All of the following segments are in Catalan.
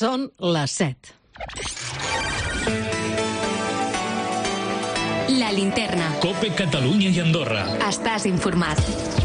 Són les 7. La linterna. COPE Catalunya i Andorra. Estàs informat.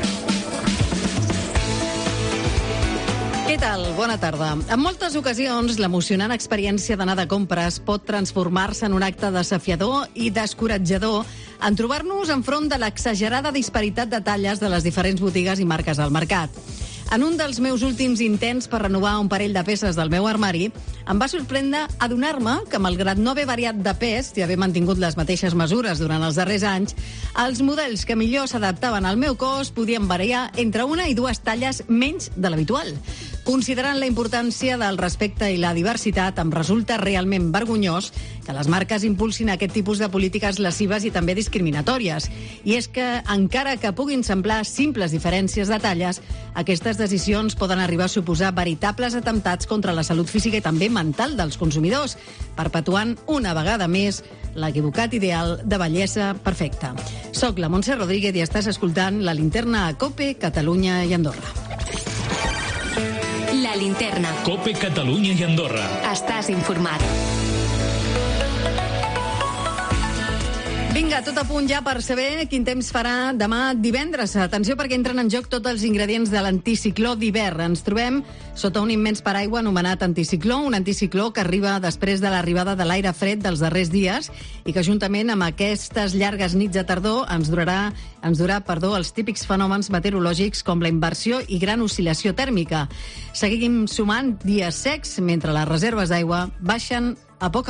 Què tal? Bona tarda. En moltes ocasions, l'emocionant experiència d'anar de compres pot transformar-se en un acte desafiador i descoratjador en trobar-nos enfront de l'exagerada disparitat de talles de les diferents botigues i marques al mercat. En un dels meus últims intents per renovar un parell de peces del meu armari, em va sorprendre adonar-me que, malgrat no haver variat de pes i haver mantingut les mateixes mesures durant els darrers anys, els models que millor s'adaptaven al meu cos podien variar entre una i dues talles menys de l'habitual. Considerant la importància del respecte i la diversitat, em resulta realment vergonyós que les marques impulsin aquest tipus de polítiques lesives i també discriminatòries. I és que, encara que puguin semblar simples diferències de talles, aquestes decisions poden arribar a suposar veritables atemptats contra la salut física i també mental dels consumidors, perpetuant una vegada més l'equivocat ideal de bellesa perfecta. Soc la Montse Rodríguez i estàs escoltant La Linterna a COPE, Catalunya i Andorra. La linterna. COPE Catalunya i Andorra. Estàs informat. Vinga, tot a punt ja per saber quin temps farà demà divendres. Atenció, perquè entren en joc tots els ingredients de l'anticicló d'hivern. Ens trobem sota un immens paraigua anomenat anticicló, un anticicló que arriba després de l'arribada de l'aire fred dels darrers dies i que, juntament amb aquestes llargues nits de tardor, ens durà els típics fenòmens meteorològics com la inversió i gran oscil·lació tèrmica. Seguim sumant dies secs mentre les reserves d'aigua baixen a poc.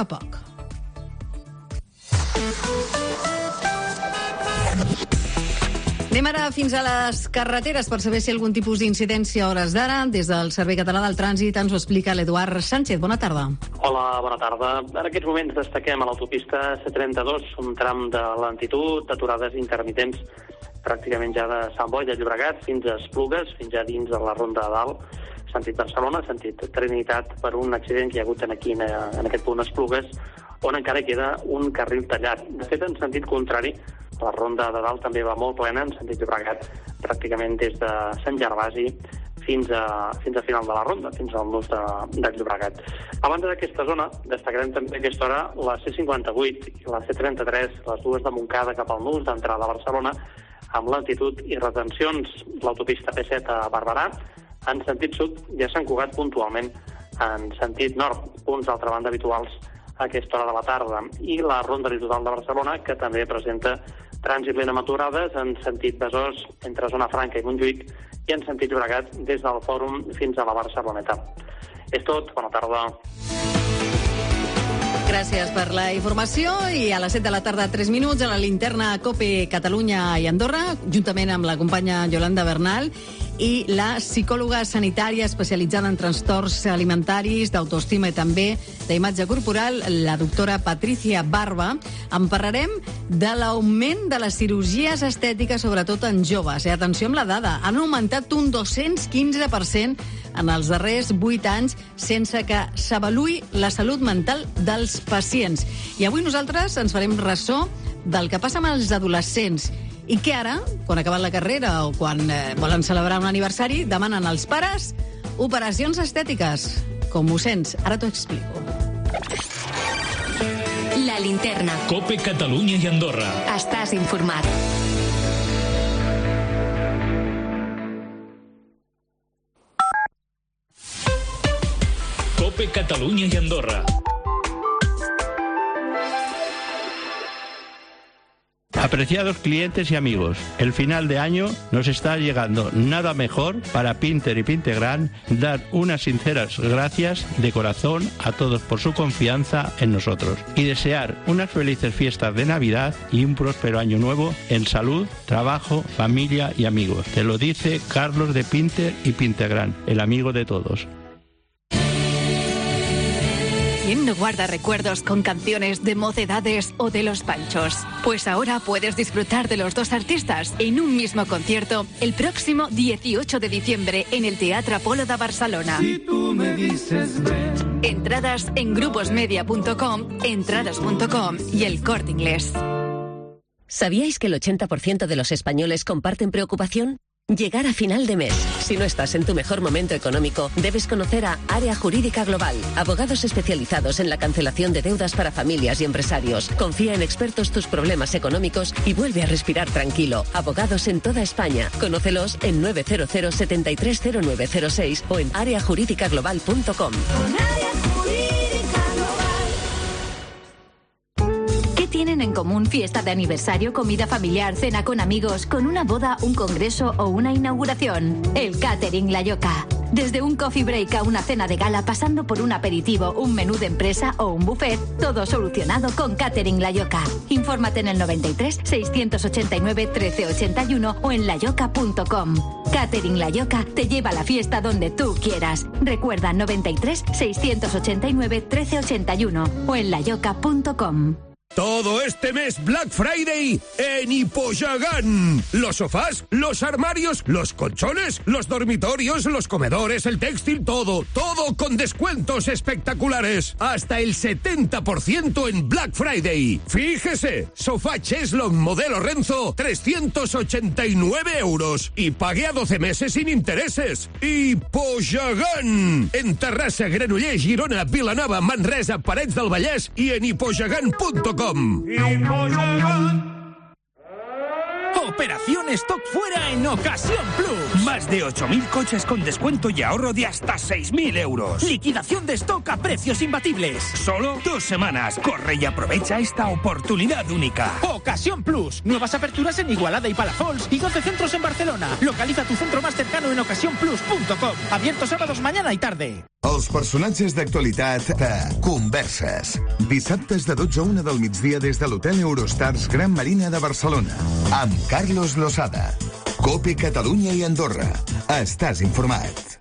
Anem ara fins a les carreteres per saber si hi ha algun tipus d'incidència a hores d'ara. Des del Servei Català del Trànsit ens ho explica l'Eduard Sánchez. Bona tarda. Hola, bona tarda. En aquests moments destaquem a l'autopista C32 un tram de lentitud, d'aturades intermitents pràcticament ja de Sant Boi de Llobregat fins a Esplugues, fins ja dins de la Ronda de Dalt, sentit Barcelona, sentit Trinitat, per un accident que hi ha hagut en aquest punt Esplugues, on encara queda un carril tallat. De fet, en sentit contrari, la Ronda de Dalt també va molt plena, en sentit Llobregat, pràcticament des de Sant Gervasi fins a final de la Ronda, fins al nus de Llobregat. A banda d'aquesta zona, destacarem també a aquesta hora la C58 i la C33, les dues de Montcada cap al nus d'entrada a Barcelona, amb lentitud i retencions. L'autopista P7 a Barberà, en sentit sud, ja s'han cugat puntualment en sentit nord, punts d'altra banda habituals a aquesta hora de la tarda. I la Ronda Litoral de Barcelona, que també presenta trànsit lent amb aturades en sentit Besòs entre Zona Franca i Montjuïc i en sentit Llobregat des del Fòrum fins a la Barceloneta. És tot, bona tarda. Gràcies per la informació i a les 7 de la tarda, 3 minuts, a la linterna COPE Catalunya i Andorra, juntament amb la companya Yolanda Bernal i la psicòloga sanitària especialitzada en trastorns alimentaris, d'autoestima i també d'imatge corporal, la doctora Patricia Barba. En parlarem de l'augment de les cirurgies estètiques, sobretot en joves. I atenció amb la dada, han augmentat un 215% en els darrers 8 anys sense que s'avaluï la salut mental dels pacients. I avui nosaltres ens farem ressò del que passa amb els adolescents i que ara, quan acaben la carrera o quan volen celebrar un aniversari, demanen als pares operacions estètiques. Com ho sents? Ara t'ho explico. La linterna. COPE Catalunya i Andorra. Estàs informat. COPE Catalunya i Andorra. Apreciados clientes y amigos, el final de año nos está llegando. Nada mejor para Pinter y Pintegran dar unas sinceras gracias de corazón a todos por su confianza en nosotros y desear unas felices fiestas de Navidad y un próspero año nuevo en salud, trabajo, familia y amigos. Te lo dice Carlos de Pinter y Pintegran, el amigo de todos. ¿Quién no guarda recuerdos con canciones de Mocedades o de Los Panchos? Pues ahora puedes disfrutar de los dos artistas en un mismo concierto el próximo 18 de diciembre en el Teatre Apolo de Barcelona. Si tú me dices ven. Entradas en gruposmedia.com, entradas.com y El Corte Inglés. ¿Sabíais que el 80% de los españoles comparten preocupación? Llegar a final de mes. Si no estás en tu mejor momento económico, debes conocer a Área Jurídica Global. Abogados especializados en la cancelación de deudas para familias y empresarios. Confía en expertos tus problemas económicos y vuelve a respirar tranquilo. Abogados en toda España. Conócelos en 900 730906 o en areajuridicaglobal.com. ¿Tienen en común fiesta de aniversario, comida familiar, cena con amigos, con una boda, un congreso o una inauguración? El Catering La Yoca. Desde un coffee break a una cena de gala, pasando por un aperitivo, un menú de empresa o un buffet, todo solucionado con Catering La Yoca. Infórmate en el 93 689 1381 o en layoca.com. Catering La Yoca te lleva a la fiesta donde tú quieras. Recuerda 93 689 1381 o en layoca.com. Todo este mes Black Friday en Hipoyagán. Los sofás, los armarios, los colchones, los dormitorios, los comedores, el textil, todo con descuentos espectaculares. Hasta el 70% en Black Friday. Fíjese, sofá Cheslong modelo Renzo, 389 € y pague a 12 meses sin intereses. Hipoyagán. En Terrassa, Granollers, Girona, Vilanova, Manresa, Parets del Vallès y en hipoyagán.com. Operación Stock Fuera en Ocasión Plus. Más de 8.000 coches con descuento y ahorro de hasta 6.000 €. Liquidación de stock a precios imbatibles. Solo 2 semanas. Corre y aprovecha esta oportunidad única. Ocasión Plus. Nuevas aperturas en Igualada y Palafols y 12 centros en Barcelona. Localiza tu centro más cercano en ocasiónplus.com. Abierto sábados mañana y tarde. Els personatges d'actualitat de Converses. Dissabtes de 12 a 1 del migdia des de l'Hotel Eurostars Gran Marina de Barcelona. Amb Carlos Losada. COPE Catalunya i Andorra. Estàs informat.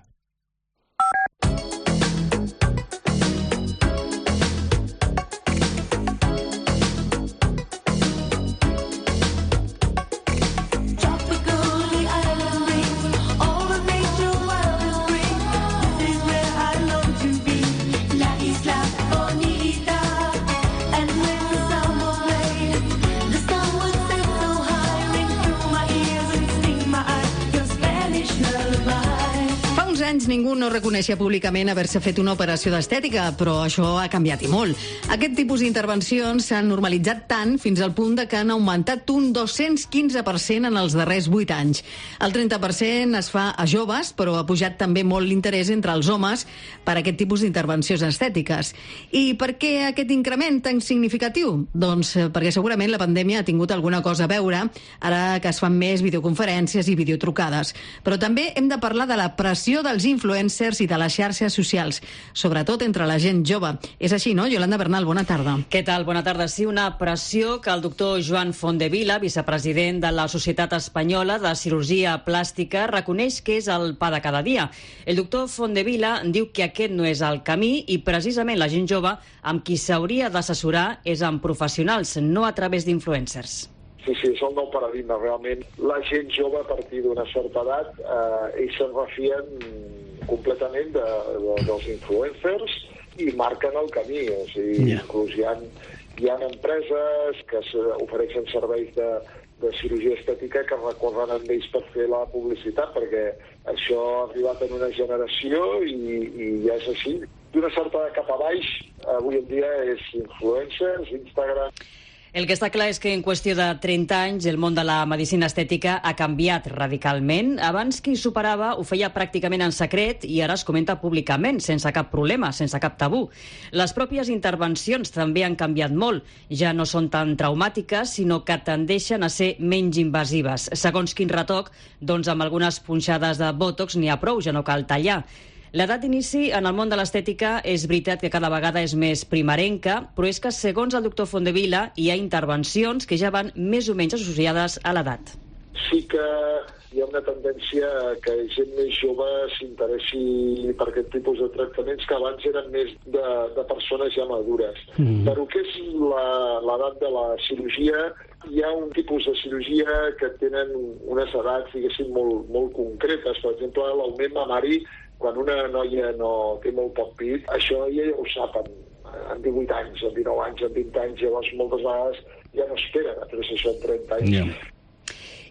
Ningú no reconeixia públicament haver-se fet una operació d'estètica, però això ha canviat i molt. Aquest tipus d'intervencions s'han normalitzat tant fins al punt de que han augmentat un 215% en els darrers 8 anys. El 30% es fa a joves, però ha pujat també molt l'interès entre els homes per aquest tipus d'intervencions estètiques. I per què aquest increment tan significatiu? Doncs perquè segurament la pandèmia ha tingut alguna cosa a veure, ara que es fan més videoconferències i videotrucades. Però també hem de parlar de la pressió dels influencers i de les xarxes socials, sobretot entre la gent jove. És així, no? Yolanda Bernal, bona tarda. Què tal? Bona tarda. Sí, una pressió que el doctor Joan Fontdevila, vicepresident de la Societat Espanyola de Cirurgia Plàstica, reconeix que és el pa de cada dia. El doctor Fontdevila diu que aquest no és el camí i precisament la gent jove amb qui s'hauria d'assessorar és amb professionals, no a través d'influencers. Sí, és el nou paradigma, realment. La gent jove, a partir d'una certa edat, ells se'n refien completament dels influencers i marquen el camí. O sigui, inclús hi ha empreses que ofereixen serveis de cirurgia estètica que recorren amb ells per fer la publicitat, perquè això ha arribat en una generació i ja és així. D'una certa edat cap a baix, avui en dia és influencers, Instagram. El que està clar és que en qüestió de 30 anys el món de la medicina estètica ha canviat radicalment. Abans qui superava ho feia pràcticament en secret i ara es comenta públicament, sense cap problema, sense cap tabú. Les pròpies intervencions també han canviat molt. Ja no són tan traumàtiques, sinó que tendeixen a ser menys invasives. Segons quin retoc, doncs amb algunes punxades de Botox n'hi ha prou, ja no cal tallar. L'edat d'inici en el món de l'estètica és veritat que cada vegada és més primerenca, però és que, segons el doctor Fontdevila, hi ha intervencions que ja van més o menys associades a l'edat. Sí que hi ha una tendència que gent més jove s'interessi per aquest tipus de tractaments que abans eren més de persones ja madures. Però que és l'edat de la cirurgia, hi ha un tipus de cirurgia que tenen unes edats, diguéssim, molt concretes. Per exemple, l'augment mamari, quan una noia no té molt poc pit, això ja ho sap en 18 anys, en 19 anys, en 20 anys, llavors moltes vegades ja no esperen a fer això en 30 anys.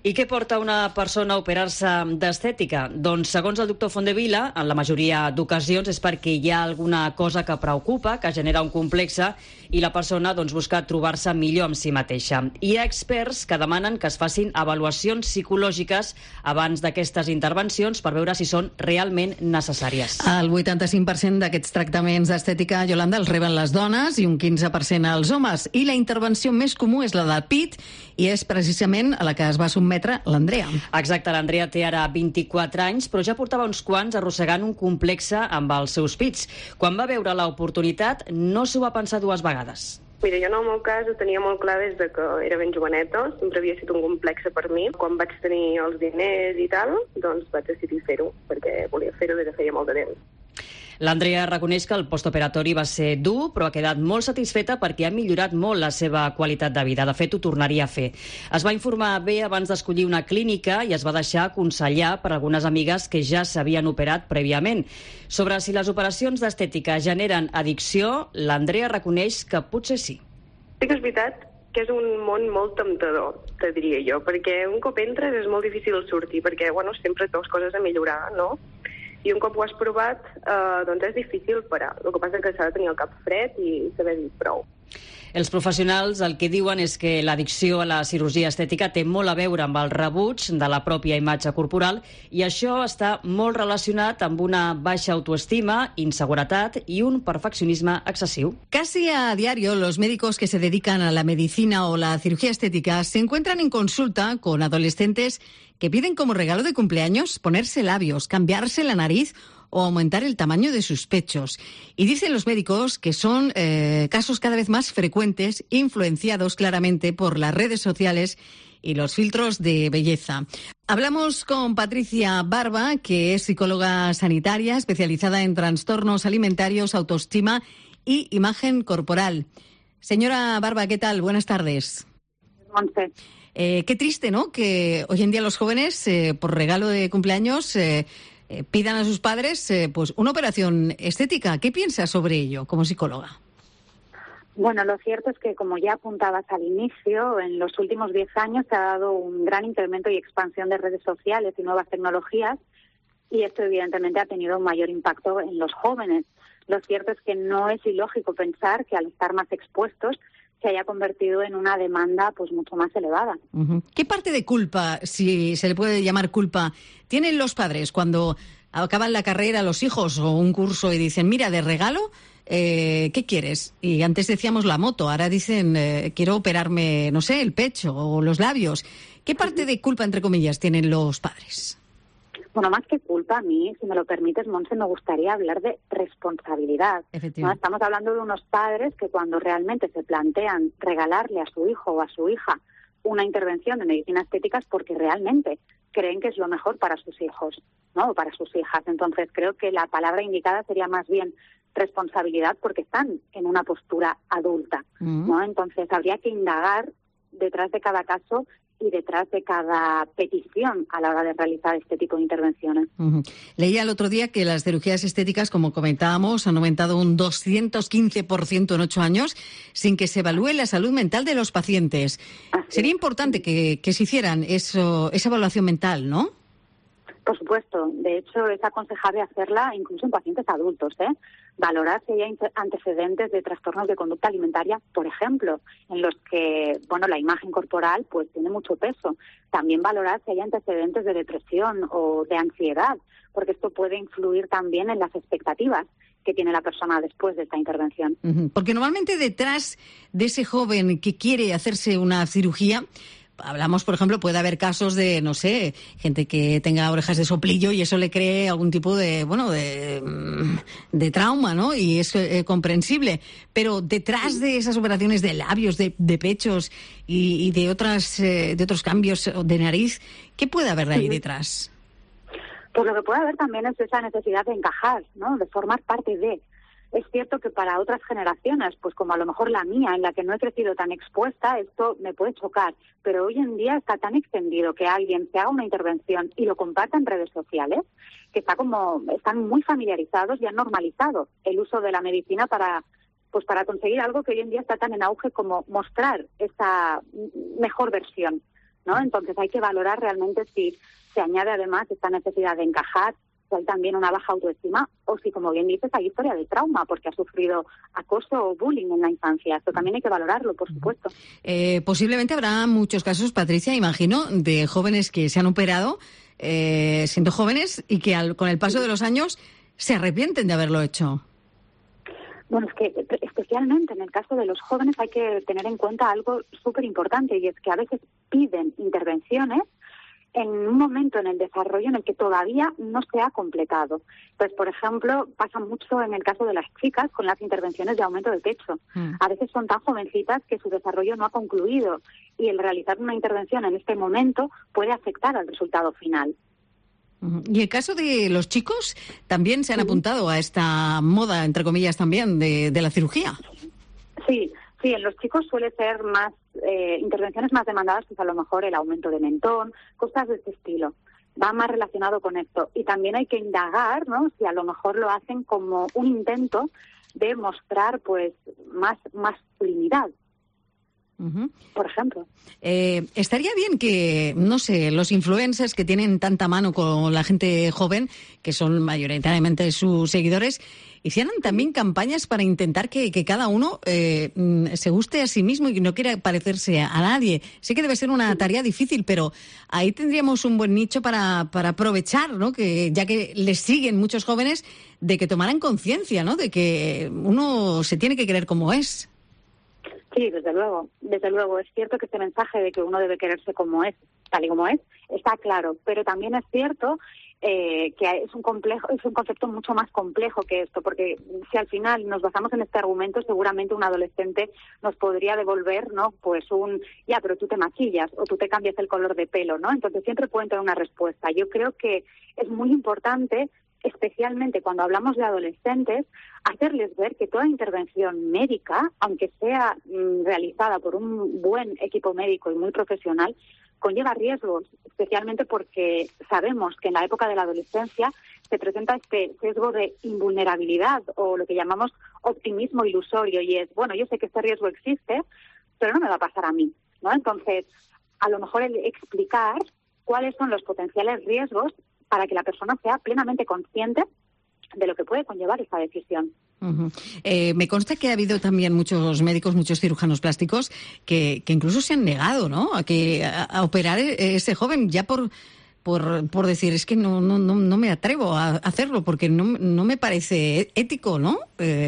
I què porta una persona a operar-se d'estètica? Doncs, segons el doctor Fondevila, en la majoria d'ocasions és perquè hi ha alguna cosa que preocupa, que genera un complexe, i la persona busca trobar-se millor amb si mateixa. Hi ha experts que demanen que es facin avaluacions psicològiques abans d'aquestes intervencions per veure si són realment necessàries. El 85% d'aquests tractaments d'estètica, Yolanda, els reben les dones i un 15% els homes. I la intervenció més comú és la del pit, i és precisament a la que es va sotmetre l'Andrea. Exacte, l'Andrea té ara 24 anys, però ja portava uns quants arrossegant un complexe amb els seus pits. Quan va veure l'oportunitat, no s'ho va pensar dues vegades. Mira, jo en el meu cas ho tenia molt clar des de que era ben joveneta, sempre havia estat un complexe per mi. Quan vaig tenir els diners i tal, doncs vaig decidir fer-ho, perquè volia fer-ho des de feia molt de temps. L'Andrea reconeix que el postoperatori va ser dur, però ha quedat molt satisfeta perquè ha millorat molt la seva qualitat de vida. De fet, ho tornaria a fer. Es va informar bé abans d'escollir una clínica i es va deixar aconsellar per algunes amigues que ja s'havien operat prèviament. Sobre si les operacions d'estètica generen addicció, l'Andrea reconeix que potser sí. Sí que és veritat que és un món molt temptador, te diria jo, perquè un cop entres és molt difícil sortir, perquè sempre tens coses a millorar, no? I un cop ho has provat, doncs és difícil parar. El que passa és que s'ha de tenir el cap fred i saber dir prou. Els professionals el que diuen és que l'addicció a la cirurgia estètica té molt a veure amb el rebuig de la pròpia imatge corporal i això està molt relacionat amb una baixa autoestima, inseguretat y un perfeccionismo excesivo. Casi a diario, los médicos que se dedican a la medicina o la cirugía estética se encuentran en consulta con adolescentes que piden como regalo de cumpleaños ponerse labios, cambiarse la nariz o aumentar el tamaño de sus pechos. Y dicen los médicos que son casos cada vez más frecuentes, influenciados claramente por las redes sociales y los filtros de belleza. Hablamos con Patricia Barba, que es psicóloga sanitaria especializada en trastornos alimentarios, autoestima y imagen corporal. Señora Barba, ¿qué tal? Buenas tardes. Monse. Qué triste, ¿no?, que hoy en día los jóvenes, por regalo de cumpleaños, pidan a sus padres pues una operación estética. ¿Qué piensas sobre ello como psicóloga? Bueno, lo cierto es que, como ya apuntabas al inicio, en los últimos 10 años se ha dado un gran incremento y expansión de redes sociales y nuevas tecnologías, y esto evidentemente ha tenido un mayor impacto en los jóvenes. Lo cierto es que no es ilógico pensar que al estar más expuestos se haya convertido en una demanda pues mucho más elevada. Uh-huh. ¿Qué parte de culpa, si se le puede llamar culpa, tienen los padres cuando acaban la carrera los hijos o un curso y dicen, mira, de regalo, ¿qué quieres? Y antes decíamos la moto, ahora dicen, quiero operarme, no sé, el pecho o los labios. ¿Qué parte de culpa, entre comillas, tienen los padres? Bueno, más que culpa, a mí, si me lo permites, Monse, me gustaría hablar de responsabilidad, ¿no? Estamos hablando de unos padres que cuando realmente se plantean regalarle a su hijo o a su hija una intervención de medicina estética es porque realmente creen que es lo mejor para sus hijos, ¿no?, o para sus hijas. Entonces, creo que la palabra indicada sería más bien responsabilidad, porque están en una postura adulta, ¿no? Entonces, habría que indagar detrás de cada caso y detrás de cada petición a la hora de realizar este tipo de intervenciones. Uh-huh. Leía el otro día que las cirugías estéticas, como comentábamos, han aumentado un 215% en 8 años sin que se evalúe la salud mental de los pacientes. Sería importante que se hicieran esa evaluación mental, ¿no? Por supuesto. De hecho, es aconsejable hacerla incluso en pacientes adultos, valorar si hay antecedentes de trastornos de conducta alimentaria, por ejemplo, en los que, bueno, la imagen corporal pues tiene mucho peso. También valorar si hay antecedentes de depresión o de ansiedad, porque esto puede influir también en las expectativas que tiene la persona después de esta intervención. Uh-huh. Porque normalmente detrás de ese joven que quiere hacerse una cirugía, hablamos, por ejemplo, puede haber casos de, no sé, gente que tenga orejas de soplillo y eso le cree algún tipo de, bueno, de trauma, ¿no? Y es comprensible. Pero detrás de esas operaciones de labios, de pechos y de otros cambios de nariz, ¿qué puede haber ahí detrás? Pues lo que puede haber también es esa necesidad de encajar, ¿no?, de formar parte de. Es cierto que para otras generaciones, pues como a lo mejor la mía, en la que no he crecido tan expuesta, esto me puede chocar. Pero hoy en día está tan extendido que alguien se haga una intervención y lo comparta en redes sociales, que están muy familiarizados y han normalizado el uso de la medicina para conseguir algo que hoy en día está tan en auge como mostrar esa mejor versión ¿no? Entonces hay que valorar realmente si se añade además esta necesidad de encajar, si hay también una baja autoestima, o si, como bien dices, hay historia de trauma porque ha sufrido acoso o bullying en la infancia. Esto también hay que valorarlo, por supuesto. Posiblemente habrá muchos casos, Patricia, imagino, de jóvenes que se han operado siendo jóvenes y que con el paso de los años se arrepienten de haberlo hecho. Bueno, es que especialmente en el caso de los jóvenes hay que tener en cuenta algo súper importante, y es que a veces piden intervenciones en un momento en el desarrollo en el que todavía no se ha completado. Pues, por ejemplo, pasa mucho en el caso de las chicas con las intervenciones de aumento de pecho. A veces son tan jovencitas que su desarrollo no ha concluido, y el realizar una intervención en este momento puede afectar al resultado final. Y el caso de los chicos, también se han apuntado a esta moda, entre comillas, también, de la cirugía. Sí, en los chicos suele ser más intervenciones más demandadas, pues a lo mejor el aumento de mentón, cosas de este estilo. Va más relacionado con esto. Y también hay que indagar, ¿no?, si a lo mejor lo hacen como un intento de mostrar pues más masculinidad. Por ejemplo. Estaría bien que, no sé, los influencers que tienen tanta mano con la gente joven, que son mayoritariamente sus seguidores, hicieran también campañas para intentar que cada uno se guste a sí mismo y no quiera parecerse a nadie. Sé que debe ser una tarea difícil, pero ahí tendríamos un buen nicho para aprovechar, ¿no?, que ya que les siguen muchos jóvenes, de que tomaran conciencia, ¿no?, de que uno se tiene que querer como es. Sí, desde luego. Es cierto que este mensaje de que uno debe quererse como es, tal y como es, está claro. Pero también es cierto que es un concepto mucho más complejo que esto, porque si al final nos basamos en este argumento, seguramente un adolescente nos podría devolver, ¿no?, pues pero tú te maquillas o tú te cambias el color de pelo, ¿no? Entonces siempre pueden tener una respuesta. Yo creo que es muy importante, especialmente cuando hablamos de adolescentes, hacerles ver que toda intervención médica, aunque sea realizada por un buen equipo médico y muy profesional, conlleva riesgos, especialmente porque sabemos que en la época de la adolescencia se presenta este sesgo de invulnerabilidad, o lo que llamamos optimismo ilusorio, y es, bueno, yo sé que este riesgo existe, pero no me va a pasar a mí, ¿no? Entonces, a lo mejor el explicar cuáles son los potenciales riesgos para que la persona sea plenamente consciente de lo que puede conllevar esta decisión. Me consta que ha habido también muchos médicos, muchos cirujanos plásticos que incluso se han negado, ¿no?, a operar ese joven, ya por decir, es que no me atrevo a hacerlo porque no me parece ético, ¿no?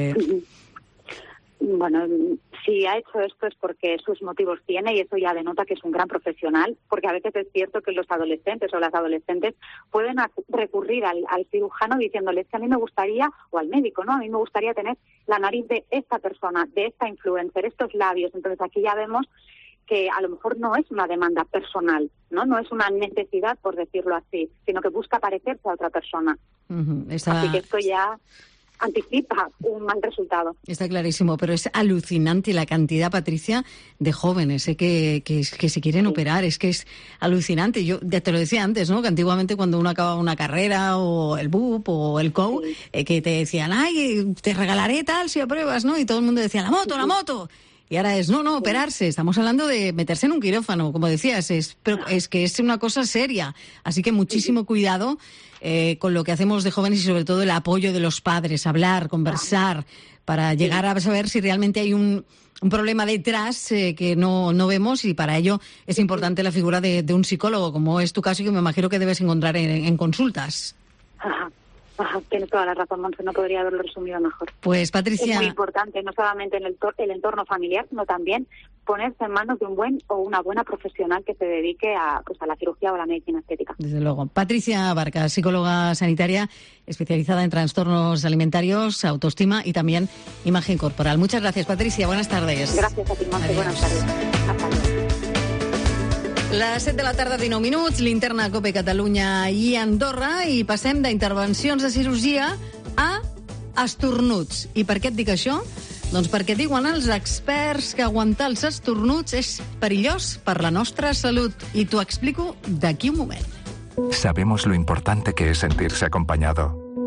Bueno, si ha hecho esto es porque sus motivos tiene, y eso ya denota que es un gran profesional, porque a veces es cierto que los adolescentes o las adolescentes pueden recurrir al cirujano diciéndoles que a mí me gustaría, o al médico, ¿no?, a mí me gustaría tener la nariz de esta persona, de esta influencer, estos labios. Entonces aquí ya vemos que a lo mejor no es una demanda personal, no es una necesidad, por decirlo así, sino que busca parecerse a otra persona. Así que esto ya anticipa un mal resultado. Está clarísimo, pero es alucinante la cantidad, Patricia, de jóvenes que se quieren operar. Es que es alucinante. Yo ya te lo decía antes, ¿no?, que antiguamente cuando uno acababa una carrera, o el BUP o el COU, que te decían, ay, te regalaré tal si apruebas, ¿no? Y todo el mundo decía, la moto. Y ahora es, no, operarse. Estamos hablando de meterse en un quirófano, como decías, pero es que es una cosa seria. Así que muchísimo cuidado con lo que hacemos de jóvenes, y sobre todo el apoyo de los padres, hablar, conversar, para llegar a saber si realmente hay un problema detrás que no vemos, y para ello es importante la figura de un psicólogo, como es tu caso, y que me imagino que debes encontrar en consultas. Tienes toda la razón, Monse, no podría haberlo resumido mejor. Pues, Patricia, es muy importante, no solamente en el entorno familiar, sino también ponerse en manos de un buen o una buena profesional que se dedique a la cirugía o a la medicina estética. Desde luego. Patricia Barca, psicóloga sanitaria especializada en trastornos alimentarios, autoestima y también imagen corporal. Muchas gracias, Patricia. Buenas tardes. Gracias a ti, Monse. Buenas tardes. Hasta luego. Les 7 de la tarda, 19 minuts, linterna COPE Catalunya i Andorra, i passem d'intervencions de cirurgia a estornuts. I per què et dic això? Doncs perquè diuen els experts que aguantar els estornuts és perillós per la nostra salut. I t'ho explico d'aquí un moment. Sabemos lo importante que es sentirse acompañado.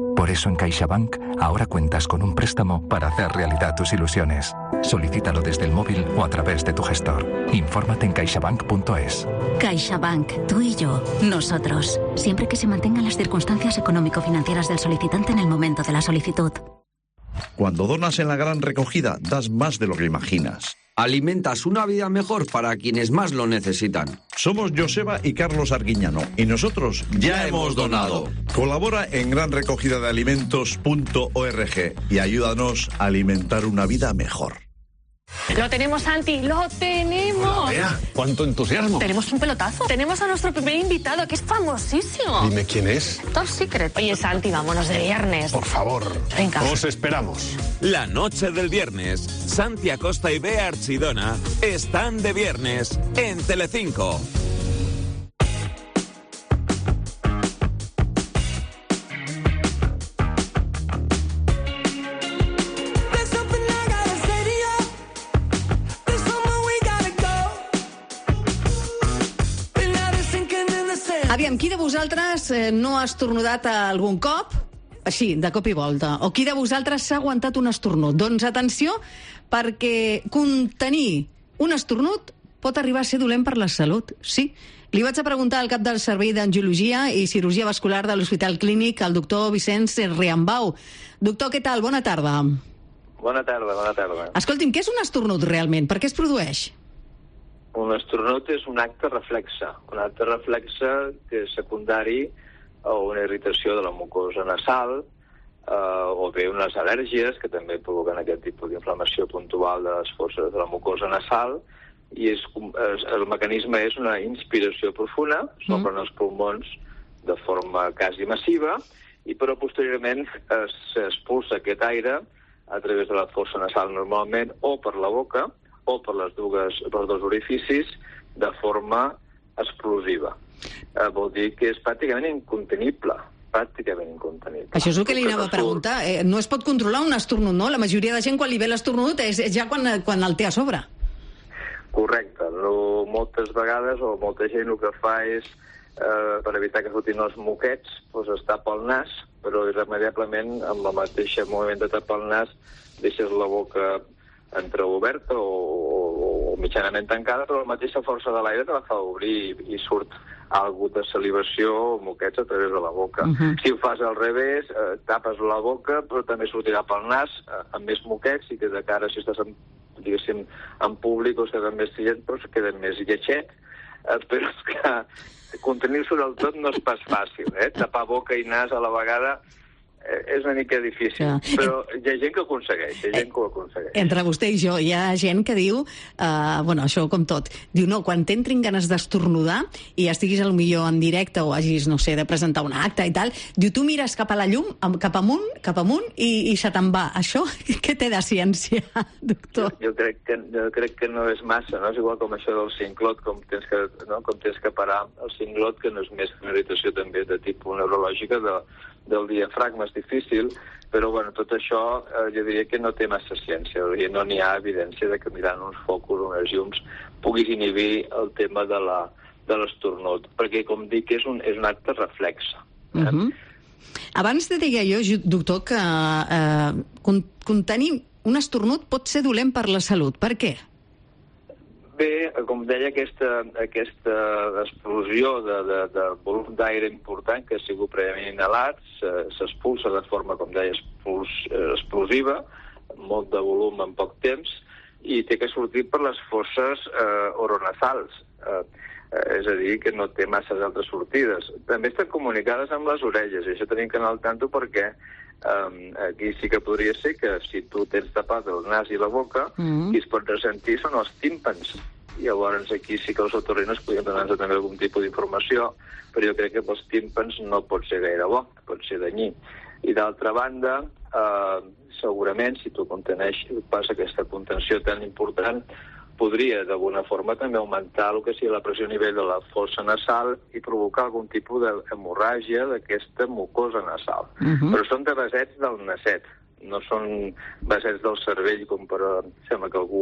Por eso en CaixaBank ahora cuentas con un préstamo para hacer realidad tus ilusiones. Solicítalo desde el móvil o a través de tu gestor. Infórmate en caixabank.es. CaixaBank, tú y yo, nosotros. Siempre que se mantengan las circunstancias económico-financieras del solicitante en el momento de la solicitud. Cuando donas en la gran recogida, das más de lo que imaginas. Alimentas una vida mejor para quienes más lo necesitan. Somos Joseba y Carlos Arguiñano y nosotros ya hemos donado. Colabora en granrecogidadealimentos.org y ayúdanos a alimentar una vida mejor. Lo tenemos, Santi, lo tenemos. Vea, cuánto entusiasmo. Tenemos un pelotazo. Tenemos a nuestro primer invitado, que es famosísimo. Dime quién es. Top Secret. Oye, Santi, vámonos de viernes. Por favor. Venga. Os esperamos. La noche del viernes, Santi Acosta y Bea Archidona están de viernes en Telecinco. Aviam, qui de vosaltres no ha estornudat algun cop? Així, de cop i volta. O qui de vosaltres s'ha aguantat un esternut? Doncs atenció, perquè contenir un esternut pot arribar a ser dolent per la salut. Sí. Li vaig a preguntar al cap del Servei d'Angiologia i Cirurgia Vascular de l'Hospital Clínic, el doctor Vicenç Riambau. Doctor, què tal? Bona tarda. Bona tarda, bona tarda. Escolti'm, què és un esternut realment? Per què es produeix? Un esternut és un acte reflexe que és secundari a una irritació de la mucosa nasal o bé unes al·lèrgies que també provoquen aquest tipus d'inflamació puntual de les fosses de la mucosa nasal i el mecanisme és una inspiració profunda, s'omplen els pulmons de forma quasi massiva i però posteriorment s'expulsa aquest aire a través de la fossa nasal normalment o per la boca o per els dos orificis de forma explosiva. Vol dir que és pràcticament incontenible. Això és el que li anava a preguntar. No es pot controlar un esternut, no? La majoria de gent quan li ve l'esternut és ja quan el té a sobre. Correcte. Moltes vegades o molta gent el que fa és, per evitar que surtin els moquets, es tapa el nas, però irremediablement amb el mateix moviment de tapar el nas deixes la boca entreoberta o mitjanament tancada, però la mateixa força de l'aire te la fa obrir i surt algo de salivació o moquets a través de la boca. Si ho fas al revés, tapes la boca, però també sortirà pel nas amb més moquets i que de cara, si estàs en públic o estàs amb més gent, però queda més lletxet. Però és que contenir-s'ho del tot no és pas fàcil, tapar boca i nas a la vegada és una mica difícil, però hi ha gent que ho aconsegueix, Entre vostè i jo hi ha gent que diu, això com tot, diu no, quan t'entrin ganes d'estornudar i estiguis potser en directe o hagis, no sé, de presentar un acte i tal, diu, tu mires cap a la llum, cap amunt i se te'n va. Això què té de ciència, doctor? Jo crec que no és massa, no? És igual com això del cinglot, com tens que parar el cinglot, que no és més que una irritació també de tipus neurològica del diafragma, és difícil, però tot això jo diria que no té massa ciència, no n'hi ha evidència de que mirant uns focus, unes llums, puguis inhibir el tema de l'esternut, perquè com dic és un acte reflexe. Abans deia jo, doctor, que contenir un esternut pot ser dolent per la salut. Per què? Bé, com deia, aquesta explosió de volum d'aire important que ha sigut prèviament inhalat s'expulsa de forma, com deia, explosiva, molt de volum en poc temps, i té que sortir per les fosses oronasals, és a dir, que no té masses altres sortides. També estan comunicades amb les orelles, i això tenim que anar al tanto perquè aquí sí que podria ser que si tu tens tapat el nas i la boca, qui es pot ressentir són els tímpans. I llavors aquí sí que els otorrins podrien donar-nos també algun tipus d'informació, però jo crec que pels tímpans no pot ser gaire bo, pot ser danyí. I d'altra banda, segurament, si tu fas aquesta contenció tan important, podria d'alguna forma també augmentar el que sigui la pressió a nivell de la fossa nasal i provocar algun tipus d'hemorràgia d'aquesta mucosa nasal. Però són de vasets del naset, no són vasets del cervell, com sembla que algú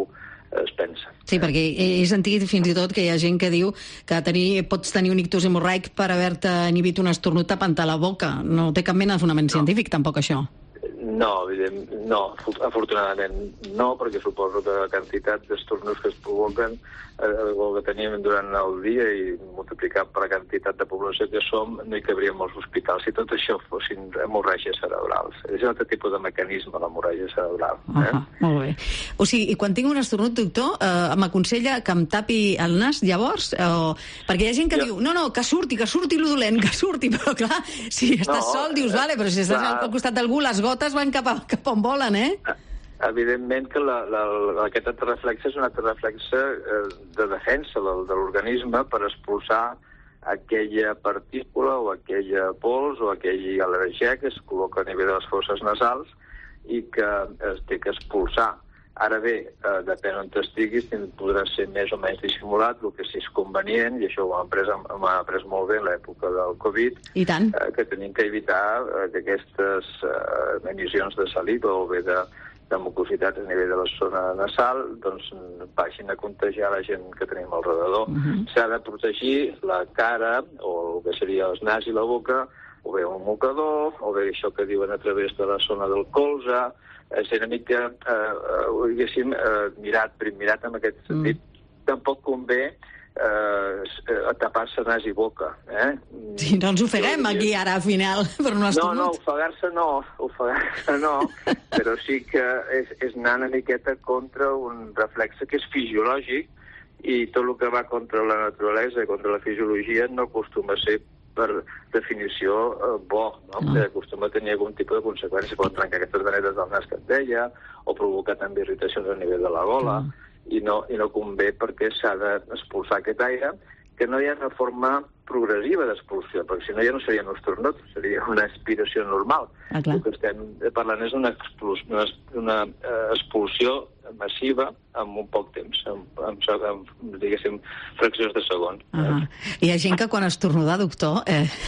es pensa. Sí, perquè he sentit fins i tot que hi ha gent que diu que pots tenir un ictus hemorràgic per haver-te inhibit un esternut tapant-te la boca. No té cap mena de fonament científic, tampoc, això. No, afortunadament no, perquè suposo que la quantitat d'estornuts que es provoquen, el que tenim durant el dia i multiplicat per la quantitat de població que som, no hi cabríem molts hospitals si tot això fossin hemorràgies cerebrals. És un altre tipus de mecanisme, l'hemorràgia cerebral. Molt bé. O sigui, quan tinc un esternut, doctor, m'aconsella que em tapi el nas, llavors? Perquè hi ha gent que diu, no, que surti lo dolent, que surti, però clar, si estàs sol, dius, vale, però si estàs al costat d'algú, les gotes van cap on volen, Evidentment que aquest altre reflex és un altre reflex de defensa de l'organisme per expulsar aquella partícula o aquella pols o aquell al·lèrgia que es col·loca a nivell de les fosses nasals i que es té que expulsar. Ara bé, depèn on estiguis, podrà ser més o menys dissimulat, el que sí és convenient, i això ho m'ha après molt bé en l'època del Covid, que tenim que evitar que aquestes emissions de saliva o bé de mucositat a nivell de la zona nasal doncs vagin a contagiar la gent que tenim al redador. S'ha de protegir la cara o el que seria els nas i la boca, o bé un mocador, o bé això que diuen a través de la zona del colze, ser una mica, diguéssim, mirat en aquest sentit. Tampoc convé tapar-se nas i boca. Sí, no ens ofeguem aquí ara al final per un esternut. No, ofegar-se no, però sí que és anar una miqueta contra un reflex que és fisiològic i tot el que va contra la naturalesa i contra la fisiologia no acostuma a ser per definició bo, no? Acostuma a tenir algun tipus de conseqüència, pot trencar aquestes veneres del nas que et deia o provocar també irritacions a nivell de la gola. I no convé perquè s'ha d'expulsar aquest aire, que no hi ha una forma progressiva d'expulsió, perquè si no ja no seria un esternut, seria una aspiració normal. El que estem parlant és una expulsió massiva en un poc temps, diguéssim, fraccions de segon. Hi ha gent que quan estornuda, doctor,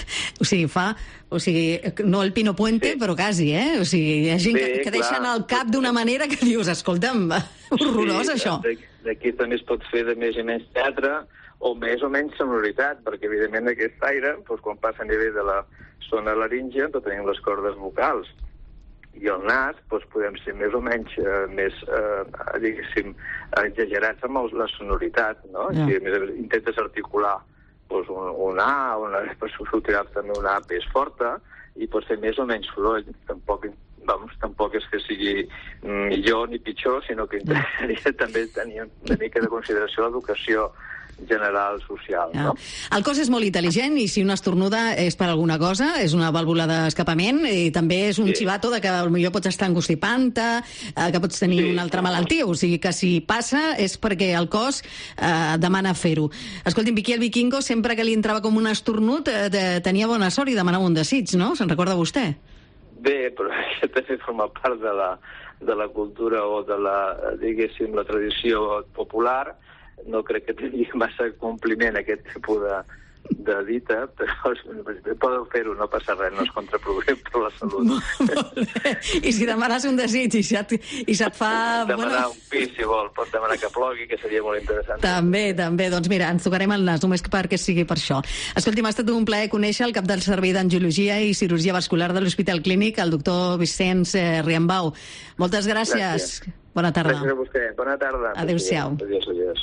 no el Pino Puente, però quasi, O sigui, hi ha gent que deixen el cap d'una manera que dius, escolta'm, horrorós, això. D'aquí també es pot fer de més i menys teatre, o més o menys sonoritat, perquè evidentment aquest aire, quan passa a nivell de la zona laríngea, tenim les cordes vocals, i el nas, podem ser més o menys diguéssim, exagerats amb la sonoritat, no? Si intentes articular un A, per sortir també una A més forta, i pot ser més o menys soroll, tampoc és que sigui millor ni pitjor, sinó que interessaria també tenir una mica de consideració l'educació general, social, no? El cos és molt intel·ligent i si una estornuda és per alguna cosa, és una vàlvula d'escapament i també és un xivato de que potser pots estar enconstipant-te, que pots tenir una altra malaltia, o sigui que si passa és perquè el cos demana fer-ho. Escolti'm, Vicky el Vikingo, sempre que li entrava com un esternut tenia bona sort i demanava un desig, no? Se'n recorda vostè? Bé, però això també forma part de la cultura o de la, diguéssim, la tradició popular. No crec que tingui massa compliment aquest tipus de dita, però podeu fer-ho, no passa res, no és contraproduent per la salut. Molt bé. I si demanes un desig i se't fa... Demanar un pis, si vol, pot demanar que plogui, que seria molt interessant. També. Doncs mira, ens tocarem el nas, només perquè sigui per això. Escolti, m'ha estat un plaer conèixer el cap del Servei d'Angiologia i Cirurgia Vascular de l'Hospital Clínic, el doctor Vicenç Riambau. Moltes gràcies. Bona tarda. Gràcies a vostè. Bona tarda. Adéu-siau. Adéu.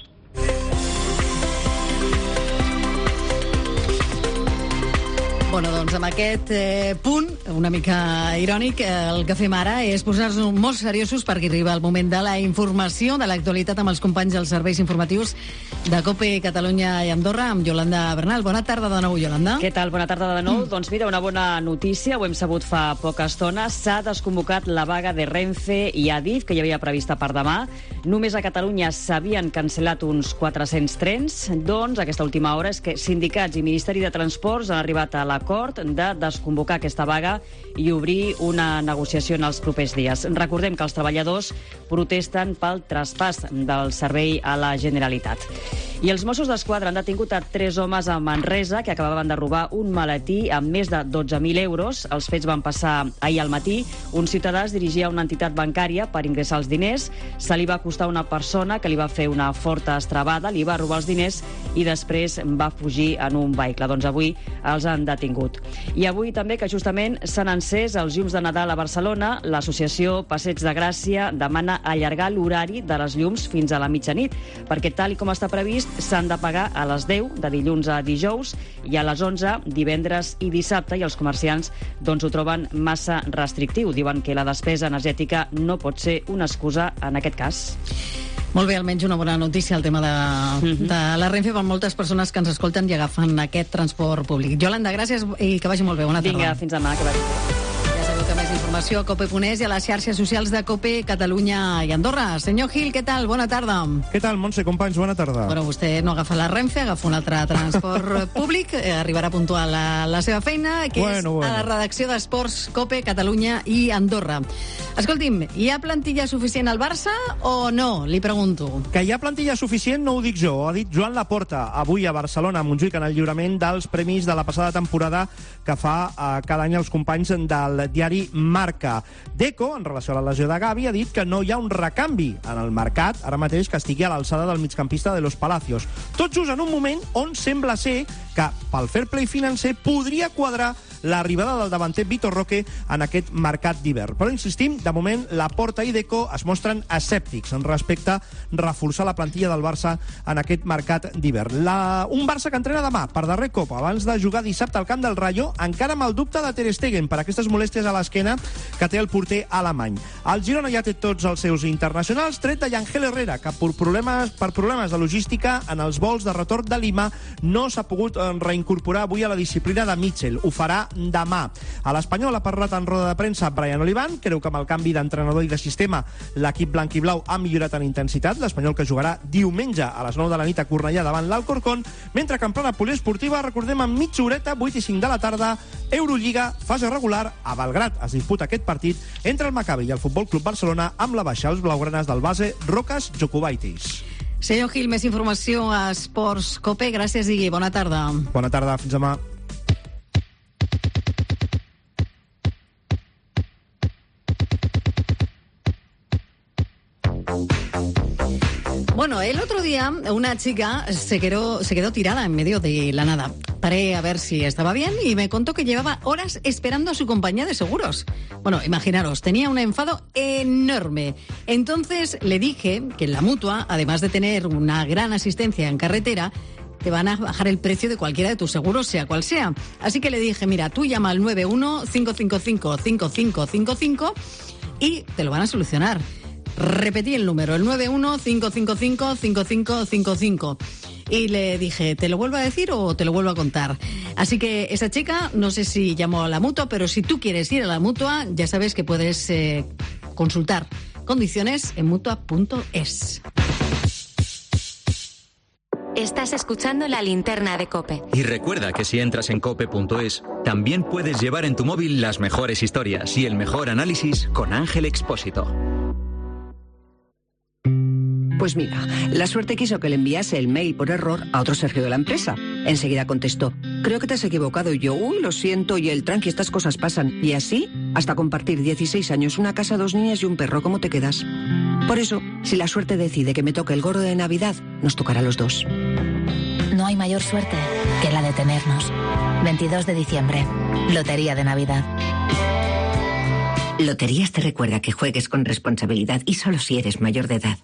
Bueno, doncs amb aquest punt, una mica irònic, el que fem ara és posar-nos molt seriosos perquè arriba el moment de la informació, de l'actualitat amb els companys dels serveis informatius de COPE Catalunya i Andorra, amb Yolanda Bernal. Bona tarda de nou, Yolanda. Què tal? Bona tarda de nou. Doncs mira, una bona notícia, ho hem sabut fa poca estona, s'ha desconvocat la vaga de Renfe i Adif, que hi havia prevista per demà. Només a Catalunya s'havien cancel·lat uns 400 trens, doncs aquesta última hora és que sindicats i Ministeri de Transports han arribat a l'acord de desconvocar aquesta vaga i obrir una negociació en els propers dies. Recordem que els treballadors protesten pel traspàs del servei a la Generalitat. I els Mossos d'Esquadra han detingut a 3 homes a Manresa que acabaven de robar un maletí amb més de 12.000 euros. Els fets van passar ahir al matí. Un ciutadà es dirigia a una entitat bancària per ingressar els diners. Se li va acostar una persona que li va fer una forta estrebada, li va robar els diners i després va fugir en un vehicle. Doncs avui els han detingut. I avui també que justament s'han encès els llums de Nadal a Barcelona. L'associació Passeig de Gràcia demana allargar l'horari de les llums fins a la mitjanit, perquè tal com està previst s'han de pagar a les 10 de dilluns a dijous i a les 11 divendres i dissabte, i els comerciants doncs ho troben massa restrictiu. Diuen que la despesa energètica no pot ser una excusa en aquest cas. Molt bé, almenys una bona notícia el tema de la Renfe per moltes persones que ens escolten i agafen aquest transport públic. Iolanda, gràcies i que vagi molt bé. Bona tarda. Vinga, fins demà, que vagi bé. Més informació a COPE.es i a les xarxes socials de COPE, Catalunya i Andorra. Senyor Gil, què tal? Bona tarda. Què tal, Montse, companys? Bona tarda. Bueno, vostè no agafa la Renfe, agafa un altre transport públic, arribarà puntual a la seva feina, que és a la redacció d'Esports COPE, Catalunya i Andorra. Escolti'm, hi ha plantilla suficient al Barça o no? Li pregunto. Que hi ha plantilla suficient no ho dic jo, ho ha dit Joan Laporta, avui a Barcelona, a Montjuïc, en el lliurament dels premis de la passada temporada que fa cada any els companys del diari Marca. Deco, en relació a la lesió de Gavi, ha dit que no hi ha un recanvi en el mercat, ara mateix, que estigui a l'alçada del migcampista de Los Palacios. Tot just en un moment on sembla ser que, pel fair play financer, podria quadrar l'arribada del davanter Vitor Roque en aquest mercat d'hivern. Però insistim, de moment, Laporta i Deco es mostren escèptics en respecte a reforçar la plantilla del Barça en aquest mercat d'hivern. Un Barça que entrena demà per darrer cop, abans de jugar dissabte al camp del Rayo, encara amb el dubte de Ter Stegen per aquestes molèsties a l'esquena que té el porter alemany. El Girona ja té tots els seus internacionals, tret de Yangel Herrera, que per problemes de logística en els vols de retorn de Lima no s'ha pogut reincorporar avui a la disciplina de Mitchell. Ho farà demà. A l'Espanyol ha parlat en roda de premsa Brian Olivan, creu que amb el canvi d'entrenador i de sistema l'equip blanc i blau ha millorat en intensitat. L'Espanyol que jugarà diumenge a les 9 de la nit a Cornellà davant l'Alcorcón, mentre que en plana poliesportiva, recordem, en mitja horeta, 8 i 5 de la tarda, Eurolliga, fase regular, a Belgrat es disputa aquest partit entre el Maccabi i el Futbol Club Barcelona amb la baixa als blaugranes del base Rokas Jokubaitis. Senyor Gil, més informació a Esports COPE. Gràcies i bona tarda. Bona tarda, fins demà. Bueno, el otro día una chica se quedó tirada en medio de la nada. Paré a ver si estaba bien y me contó que llevaba horas esperando a su compañía de seguros. Bueno, imaginaros, tenía un enfado enorme. Entonces le dije que en la Mutua, además de tener una gran asistencia en carretera, te van a bajar el precio de cualquiera de tus seguros, sea cual sea. Así que le dije, mira, tú llama al 91-555-5555 y te lo van a solucionar. Repetí el número, el 91-555-5555. Y le dije, ¿te lo vuelvo a decir o te lo vuelvo a contar? Así que esa chica, no sé si llamó a la Mutua, pero si tú quieres ir a la Mutua, ya sabes que puedes consultar condiciones en Mutua.es. Estás escuchando La Linterna de COPE. Y recuerda que si entras en cope.es, también puedes llevar en tu móvil las mejores historias y el mejor análisis con Ángel Expósito. Pues mira, la suerte quiso que le enviase el mail por error a otro Sergio de la empresa. Enseguida contestó, creo que te has equivocado. Y yo, lo siento, y él, tranqui, estas cosas pasan. Y así, hasta compartir 16 años, una casa, 2 niñas y un perro, ¿cómo te quedas? Por eso, si la suerte decide que me toque el gordo de Navidad, nos tocará a los dos. No hay mayor suerte que la de tenernos. 22 de diciembre, Lotería de Navidad. Loterías te recuerda que juegues con responsabilidad y solo si eres mayor de edad.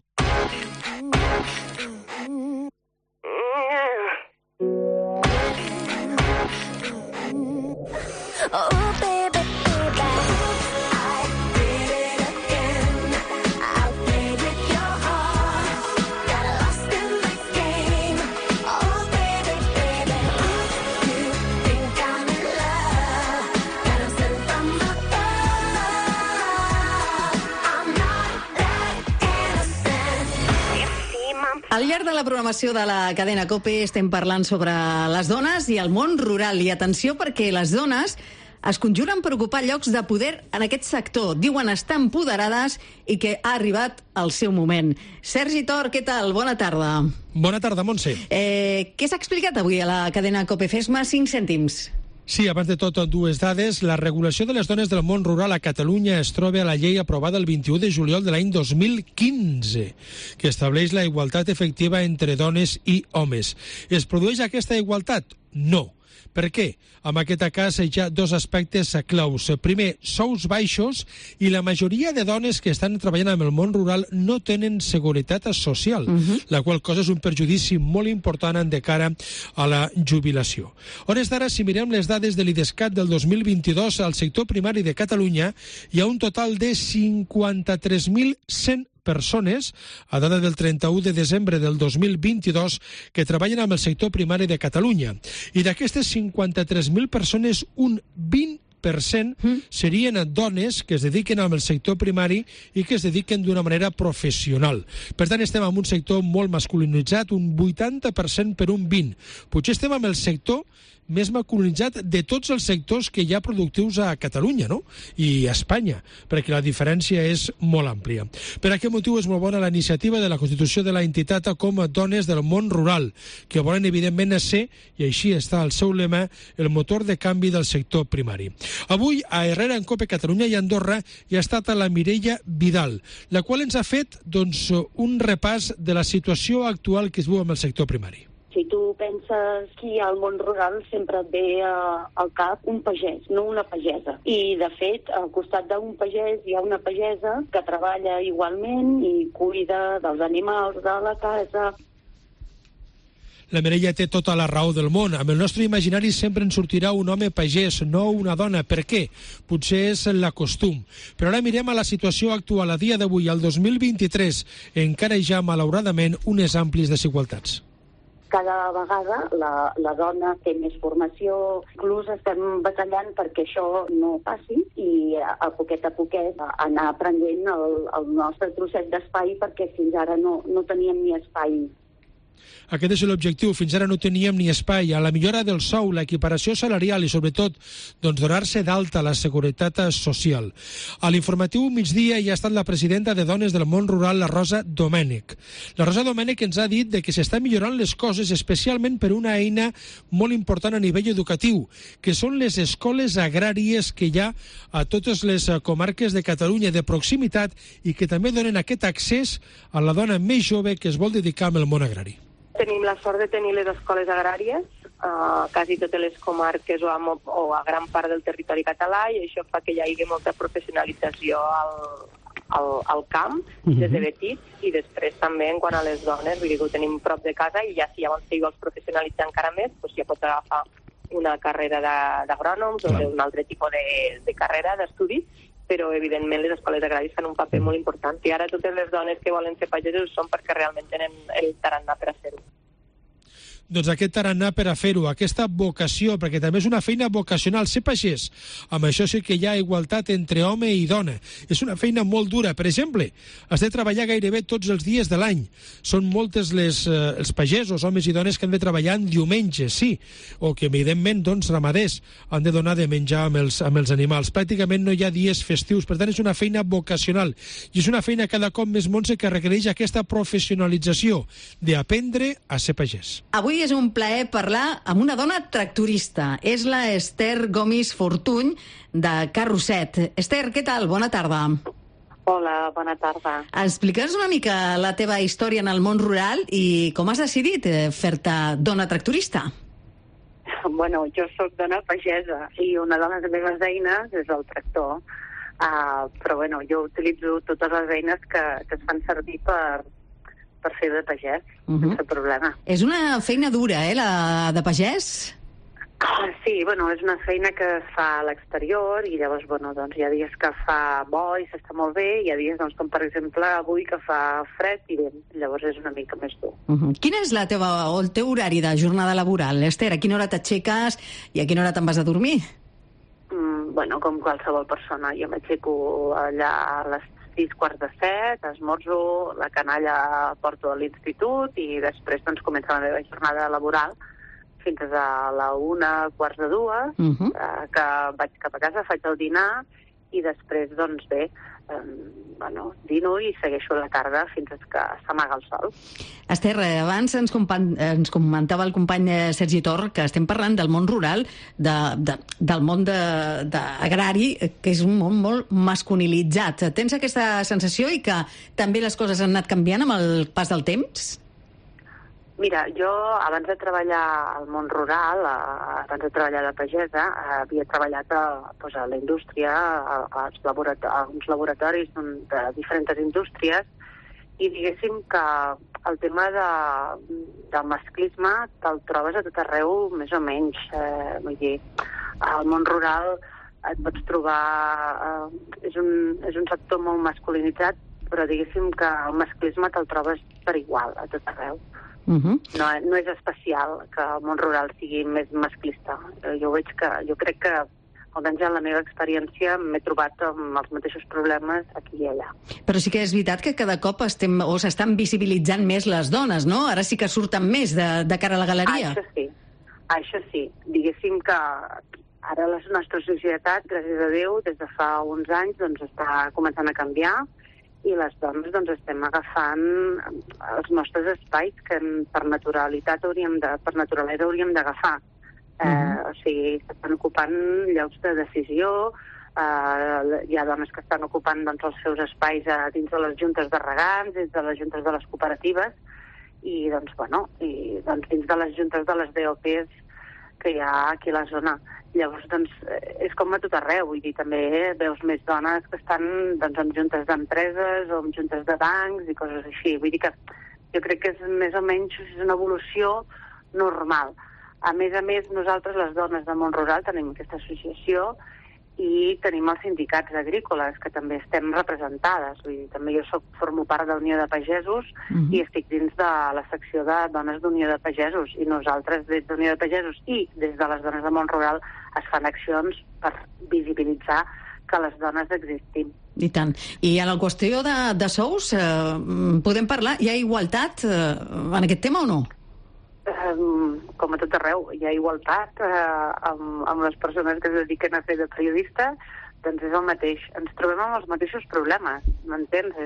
Al llarg de la programació de la cadena COPE estem parlant sobre les dones i el món rural. I atenció, perquè les dones es conjuren per ocupar llocs de poder en aquest sector. Diuen estar empoderades i que ha arribat el seu moment. Sergi Tor, què tal? Bona tarda. Bona tarda, Montse. Què s'ha explicat avui a la cadena COPE? Fes-me 5 cèntims. Sí, abans de tot, dues dades. La regulació de les dones del món rural a Catalunya es troba a la llei aprovada el 21 de juliol de l'any 2015, que estableix la igualtat efectiva entre dones i homes. Es produeix aquesta igualtat? No. Per què? En aquest cas hi ha dos aspectes claus. Primer, sous baixos, i la majoria de dones que estan treballant en el món rural no tenen seguretat social, la qual cosa és un perjudici molt important de cara a la jubilació. A hores d'ara, si mirem les dades de l'IDESCAT del 2022, al sector primari de Catalunya hi ha un total de 53.100 persones a data del 31 de desembre del 2022 que treballen amb el sector primari de Catalunya. I d'aquestes 53.000 persones, un 20% serien dones que es dediquen al sector primari i que es dediquen d'una manera professional. Per tant, estem en un sector molt masculinitzat, un 80% per un 20%. Potser estem en el sector més masculinitzat de tots els sectors que hi ha productius a Catalunya, no? I a Espanya, perquè la diferència és molt àmplia. Per aquest motiu és molt bona la iniciativa de la constitució de la entitat com a dones del món rural, que volen evidentment ser, i així està el seu lema, el motor de canvi del sector primari. Avui, a Herrera, en COPE Catalunya i Andorra, hi ha estat la Mireia Vidal, la qual ens ha fet un repàs de la situació actual que es viu amb el sector primari. Si tu penses que al món rural sempre et ve al cap un pagès, no una pagesa. I, de fet, al costat d'un pagès hi ha una pagesa que treballa igualment i cuida dels animals, de la casa. La Mireia té tota la raó del món. Amb el nostre imaginari sempre en sortirà un home pagès, no una dona. Per què? Potser és l'acostum. Però ara mirem a la situació actual a dia d'avui, al 2023. Encara hi ha, malauradament, unes àmplies desigualtats. Cada vegada la dona té més formació, inclús estem batallant perquè això no passi i a poquet anar aprenent el nostre trosset d'espai perquè fins ara no teníem ni espai. Aquest és l'objectiu. Fins ara no teníem ni espai. A la millora del sou, l'equiparació salarial i, sobretot, donar-se d'alta a la seguretat social. A l'informatiu migdia hi ha estat la presidenta de Dones del Món Rural, la Rosa Domènech. La Rosa Domènech ens ha dit que s'està millorant les coses, especialment per una eina molt important a nivell educatiu, que són les escoles agràries que hi ha a totes les comarques de Catalunya de proximitat i que també donen aquest accés a la dona més jove que es vol dedicar al món agrari. Tenim la sort de tenir les escoles agràries a quasi totes les comarques o a gran part del territori català, i això fa que hi hagi molta professionalització al camp des de petits, i després també en quant a les dones, vull dir que ho tenim prop de casa, i ja si llavors si vols professionalitzar encara més, doncs ja pots agafar una carrera d'agrònoms o d'un altre tipus de carrera, d'estudis, però evidentment les escoles agràries fan un paper molt important. I ara totes les dones que volen ser pageses són perquè realment tenen el tarannà per a fer-ho. Doncs aquest tarannà per a fer-ho, aquesta vocació, perquè també és una feina vocacional, ser pagès. Amb això sí que hi ha igualtat entre home i dona. És una feina molt dura. Per exemple, has de treballar gairebé tots els dies de l'any. Són moltes els pagesos, homes i dones, que han de treballar en diumenges, sí, o que, evidentment, ramaders han de donar de menjar amb els animals. Pràcticament no hi ha dies festius, per tant, és una feina vocacional. I és una feina cada cop més, Montse, que requereix aquesta professionalització d'aprendre a ser pagès. Avui és un plaer parlar amb una dona tractorista. És la Esther Gomis Fortuny, de Carrosset. Esther, què tal? Bona tarda. Hola, bona tarda. Explica'ns una mica la teva història en el món rural i com has decidit fer-te dona tractorista. Bueno, jo sóc dona pagesa i una de les meves eines és el tractor. Però bueno, jo utilitzo totes les eines que es fan servir per fer de pagès, sense problema. És una feina dura, la de pagès? Sí, bueno, és una feina que es fa a l'exterior i llavors, bueno, doncs hi ha dies que fa bo i s'està molt bé, i hi ha dies, doncs, com per exemple avui que fa fred i vent, llavors és una mica més dur. Quin és el teu horari de jornada laboral, Esther? A quina hora t'aixeques i a quina hora te'n vas a dormir? Bueno, com qualsevol persona. Jo m'aixeco allà a les 6:45, esmorzo, la canalla porto a l'institut i després doncs comença la meva jornada laboral fins a la 1, quarts de 2, que vaig cap a casa, faig el dinar i després, doncs bé, dino i segueixo la tarda fins que s'amaga el sol. Esther, abans ens comentava el company Sergi Tor que estem parlant del món rural, del món agrari, que és un món molt masculinitzat. Tens aquesta sensació i que també les coses han anat canviant amb el pas del temps? Mira, jo abans de treballar al món rural, abans de treballar de pagesa, havia treballat a la indústria, a uns laboratoris de diferents indústries, i diguéssim que el tema del masclisme te'l trobes a tot arreu, més o menys. Vull dir, al món rural et pots trobar... És un sector molt masculinitzat, però diguéssim que el masclisme te'l trobes per igual a tot arreu. No és especial que el món rural sigui més masclista. Jo crec que, almenys en la meva experiència, m'he trobat amb els mateixos problemes aquí i allà. Però sí que és veritat que cada cop s'estan visibilitzant més les dones, no? Ara sí que surten més de cara a la galeria. Això sí. Diguéssim que ara la nostra societat, gràcies a Déu, des de fa uns anys, doncs està començant a canviar, i les dones doncs estem agafant els nostres espais que per naturalesa hauríem d'agafar. O sigui, s'estan ocupant llocs de decisió, hi ha dones que estan ocupant doncs, els seus espais dins de les juntes de regants, dins de les juntes de les cooperatives, i doncs, dins de les juntes de les DOPs que hi ha aquí a la zona. Llavors, doncs, és com a tot arreu, vull dir, també veus més dones que estan doncs, en juntes d'empreses o en juntes de bancs i coses així. Vull dir que jo crec que és més o menys una evolució normal. A més, nosaltres, les dones del món rural, tenim aquesta associació i tenim els sindicats agrícoles, que també estem representades. Vull dir, també jo formo part de l'Unió de Pagesos i estic dins de la secció de dones d'Unió de Pagesos. I nosaltres, des de l'Unió de Pagesos i des de les dones del món rural, es fan accions per visibilitzar que les dones existim. I tant. I en la qüestió de sous, podem parlar? Hi ha igualtat en aquest tema o no? Com a tot arreu, hi ha igualtat amb les persones que es dediquen a fer de periodista, doncs és el mateix. Ens trobem amb els mateixos problemes, m'entens?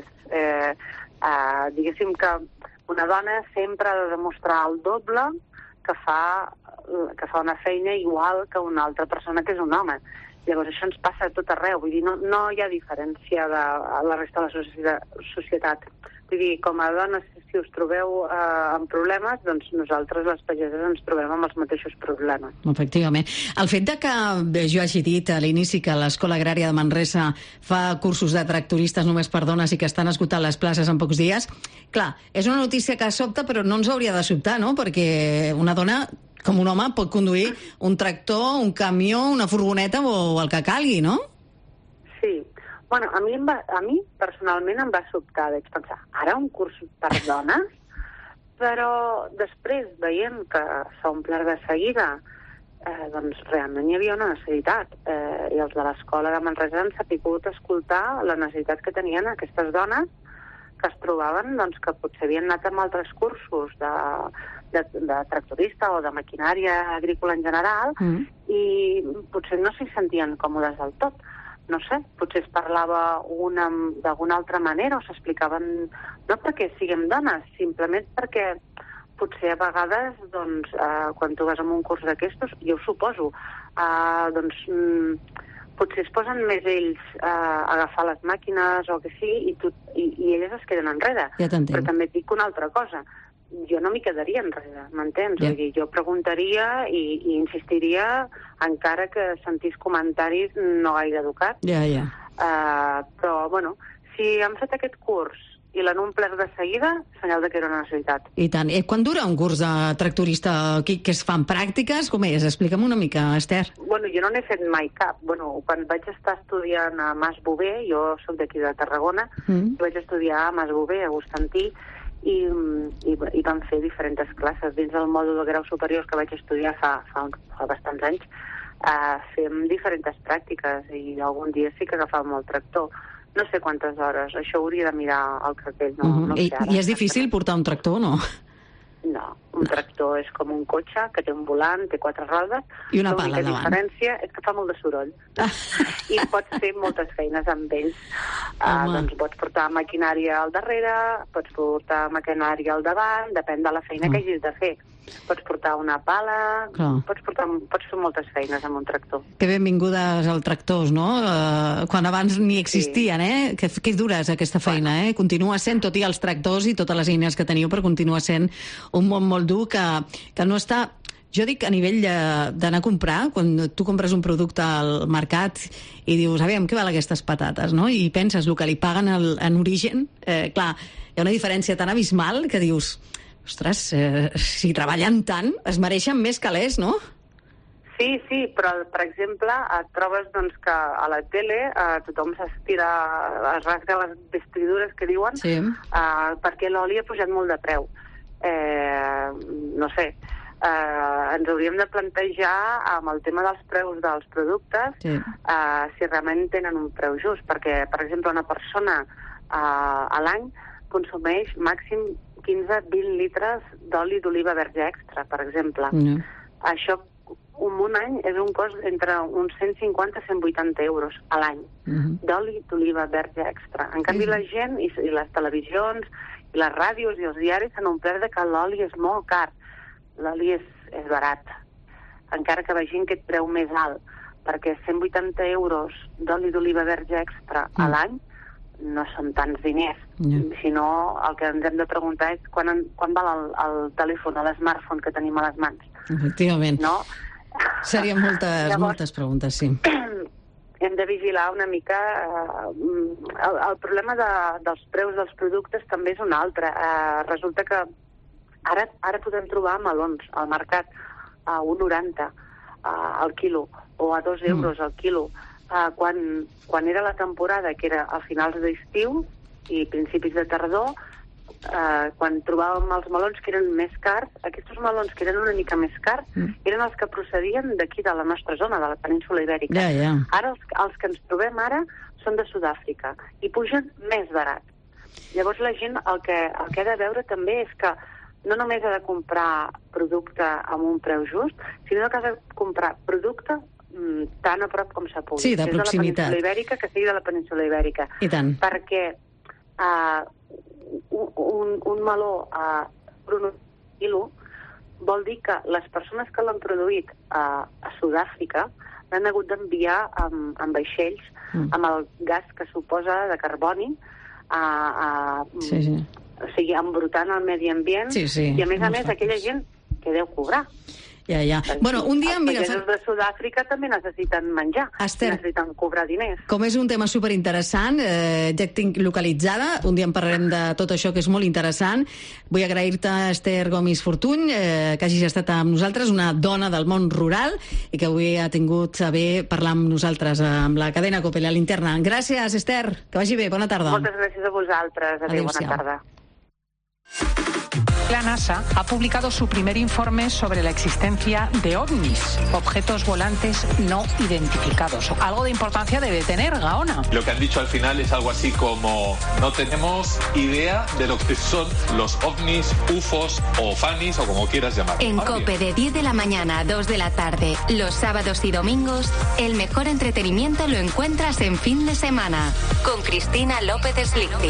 Diguéssim que una dona sempre ha de demostrar el doble que fa una feina igual que una altra persona que és un home. Llavors això ens passa a tot arreu, vull dir, no hi ha diferència de la resta de la societat. Vull dir, com a dones, si us trobeu amb problemes, doncs nosaltres, les pageses, ens trobem amb els mateixos problemes. Efectivament. El fet de que jo hagi dit a l'inici que l'Escola Agrària de Manresa fa cursos de tractoristes només per dones i que estan esgotant les places en pocs dies, clar, és una notícia que sobta, però no ens hauria de sobtar, no? Perquè una dona, com un home, pot conduir un tractor, un camió, una furgoneta o el que calgui, no? Sí. Bueno, a mi personalment em va sobtar, vaig pensar, ara un curs per dones? Però després, veient que s'ha omplert de seguida, doncs realment hi havia una necessitat. I els de l'Escola de Manresa han sabut escoltar la necessitat que tenien aquestes dones que es trobaven doncs, que potser havien anat amb altres cursos de tractorista o de maquinària agrícola en general i potser no s'hi sentien còmodes del tot. No sé, potser es parlava d'alguna altra manera o s'explicaven, no perquè siguem dones, simplement perquè potser a vegades, doncs, quan tu vas a un curs d'aquestos, jo ho suposo, doncs, potser es posen més ells a agafar les màquines o que sí, i elles es queden enrere. Ja t'entenc. Però també et dic una altra cosa. Jo no m'hi quedaria enrere, m'entens? Ja. Vull dir, jo preguntaria i insistiria, encara que sentís comentaris no gaire educats. Ja. Però, bueno, si han fet aquest curs i l'han omplert de seguida, senyal de que era una necessitat. I tant. Quan dura un curs de tractorista? Que es fan pràctiques? Com és? Explica'm una mica, Esther. Bueno, jo no n'he fet mai cap. Bueno, quan vaig estar estudiant a Mas Bover, jo soc d'aquí de Tarragona, vaig estudiar a Mas Bover, a Constantí, i vam fer diferents classes. Dins del mòdul de grau superior que vaig estudiar fa bastants anys, fem diferents pràctiques i algun dia sí que agafàvem el tractor. No sé quantes hores, això hauria de mirar al cartell. No sé ara. I és difícil portar un tractor, no? No, un tractor és com un cotxe que té un volant, té 4 rodes. I una pala davant. L'única diferència és que fa molt de soroll. I pots fer moltes feines amb ells. Doncs pots portar maquinària al darrere, pots portar maquinària al davant, depèn de la feina que hagis de fer. Pots portar una pala, pots fer moltes feines amb un tractor. Que benvingudes als tractors, no? Quan abans ni existien, Que dura és aquesta feina, Continua sent, tot i els tractors i totes les eines que teniu, però continua sent un món molt dur que no està... Jo dic a nivell d'anar a comprar, quan tu compres un producte al mercat i dius, aviam, què val aquestes patates, no? I penses el que li paguen en origen, clar, hi ha una diferència tan abismal que dius... Ostres, si treballen tant, es mereixen més calés, no? Sí, però, per exemple, et trobes que a la tele tothom s'estira, es rasga les vestidures que diuen, perquè l'oli ha pujat molt de preu. No sé, ens hauríem de plantejar amb el tema dels preus dels productes si realment tenen un preu just, perquè, per exemple, una persona a l'any consumeix màxim 15-20 litres d'oli d'oliva verge extra, per exemple. Això, un any, és un cost entre uns 150 i 180 euros a l'any d'oli d'oliva verge extra. En canvi, la gent i les televisions i les ràdios i els diaris s'han omplert que l'oli és molt car. L'oli és barat, encara que vegin aquest preu més alt, perquè 180 euros d'oli d'oliva verge extra a l'any no són tants diners, sinó el que ens hem de preguntar és quan val el telèfon, l'smartphone que tenim a les mans. Efectivament. No? Serien moltes preguntes, sí. Hem de vigilar una mica... El problema dels preus dels productes també és un altre. Resulta que ara podem trobar melons al mercat a 1,90 al quilo o a 2 euros al quilo. Quan era la temporada, que era a finals d'estiu i principis de tardor, quan trobàvem els melons que eren més cars, aquests melons que eren una mica més cars eren els que procedien d'aquí, de la nostra zona, de la península Ibèrica. Ara els que ens trobem ara són de Sud-àfrica i pugen més barat. Llavors la gent el que ha de veure també és que no només ha de comprar producte amb un preu just, sinó que ha de comprar producte tan a prop com se pugui. Sí, de proximitat. Que és de la península Ibèrica, que sigui de la península Ibèrica. I tant. Perquè un meló a un quilo vol dir que les persones que l'han produït a Sud-àfrica l'han hagut d'enviar amb vaixells, amb el gas que suposa de carboni, o sigui, embrutant el medi ambient, i a més aquella gent que deu cobrar. Bueno, un dia, mira... Els pagesos de Sud-àfrica també necessiten menjar, necessiten cobrar diners. Com és un tema superinteressant, ja et tinc localitzada, un dia en parlarem de tot això que és molt interessant. Vull agrair-te, Esther Gomis Fortuny, que hagis estat amb nosaltres, una dona del món rural, i que avui ha tingut a bé parlar amb nosaltres, amb la cadena COPE, la linterna. Gràcies, Esther, que vagi bé, bona tarda. Moltes gràcies a vosaltres, adéu, bona tarda. La NASA ha publicado su primer informe sobre la existencia de ovnis, objetos volantes no identificados. Algo de importancia debe tener, Gaona. Lo que han dicho al final es algo así como: no tenemos idea de lo que son los ovnis, UFOs o FANIs o como quieras llamar. En COPE de 10 de la mañana a 2 de la tarde, los sábados y domingos, el mejor entretenimiento lo encuentras en Fin de Semana, con Cristina López Slichting.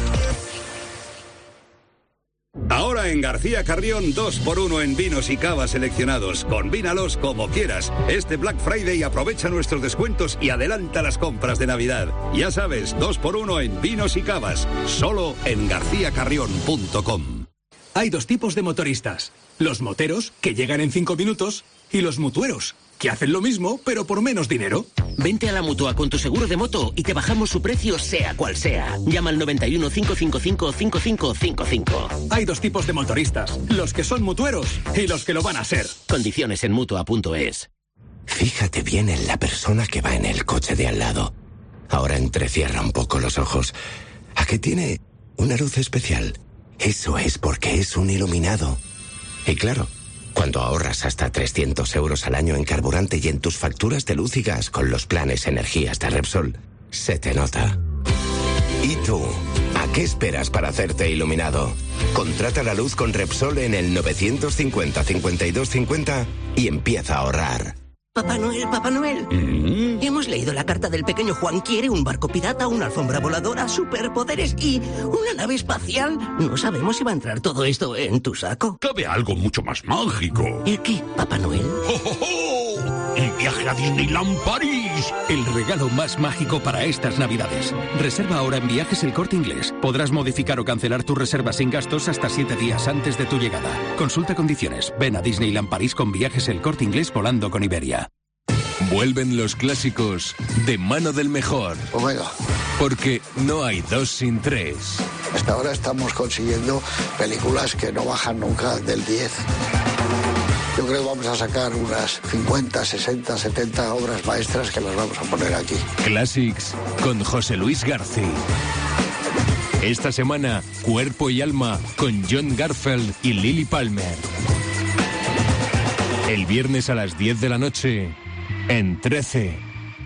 Ahora en García Carrión 2x1 en vinos y cavas seleccionados. Combínalos como quieras. Este Black Friday aprovecha nuestros descuentos y adelanta las compras de Navidad. Ya sabes, 2x1 en vinos y cavas. Solo en garcíacarrión.com. Hay dos tipos de motoristas. Los moteros, que llegan en 5 minutos, y los mutueros, que hacen lo mismo, pero por menos dinero. Vente a la Mutua con tu seguro de moto y te bajamos su precio sea cual sea. Llama al 91 555 5555. Hay dos tipos de motoristas, los que son mutueros y los que lo van a ser. Condiciones en Mutua.es. Fíjate bien en la persona que va en el coche de al lado. Ahora entrecierra un poco los ojos. ¿A qué tiene una luz especial? Eso es porque es un iluminado. Y claro, cuando ahorras hasta 300 euros al año en carburante y en tus facturas de luz y gas con los planes energías de Repsol, se te nota. ¿Y tú? ¿A qué esperas para hacerte iluminado? Contrata la luz con Repsol en el 950-5250 y empieza a ahorrar. Papá Noel. Hemos leído la carta del pequeño Juan. Quiere un barco pirata, una alfombra voladora, superpoderes y una nave espacial. No sabemos si va a entrar todo esto en tu saco. Cabe algo mucho más mágico. ¿El qué, Papá Noel? ¡Oh, oh, oh! ¡Un viaje a Disneyland París! El regalo más mágico para estas Navidades. Reserva ahora en Viajes El Corte Inglés. Podrás modificar o cancelar tu reserva sin gastos hasta 7 días antes de tu llegada. Consulta condiciones. Ven a Disneyland París con Viajes El Corte Inglés volando con Iberia. Vuelven los clásicos de mano del mejor. Omega. Porque no hay 2 sin 3. Hasta ahora estamos consiguiendo películas que no bajan nunca del 10. Yo creo que vamos a sacar unas 50, 60, 70 obras maestras que las vamos a poner aquí. Classics con José Luis García. Esta semana, Cuerpo y Alma con John Garfield y Lily Palmer. El viernes a las 10 de la noche, en 13.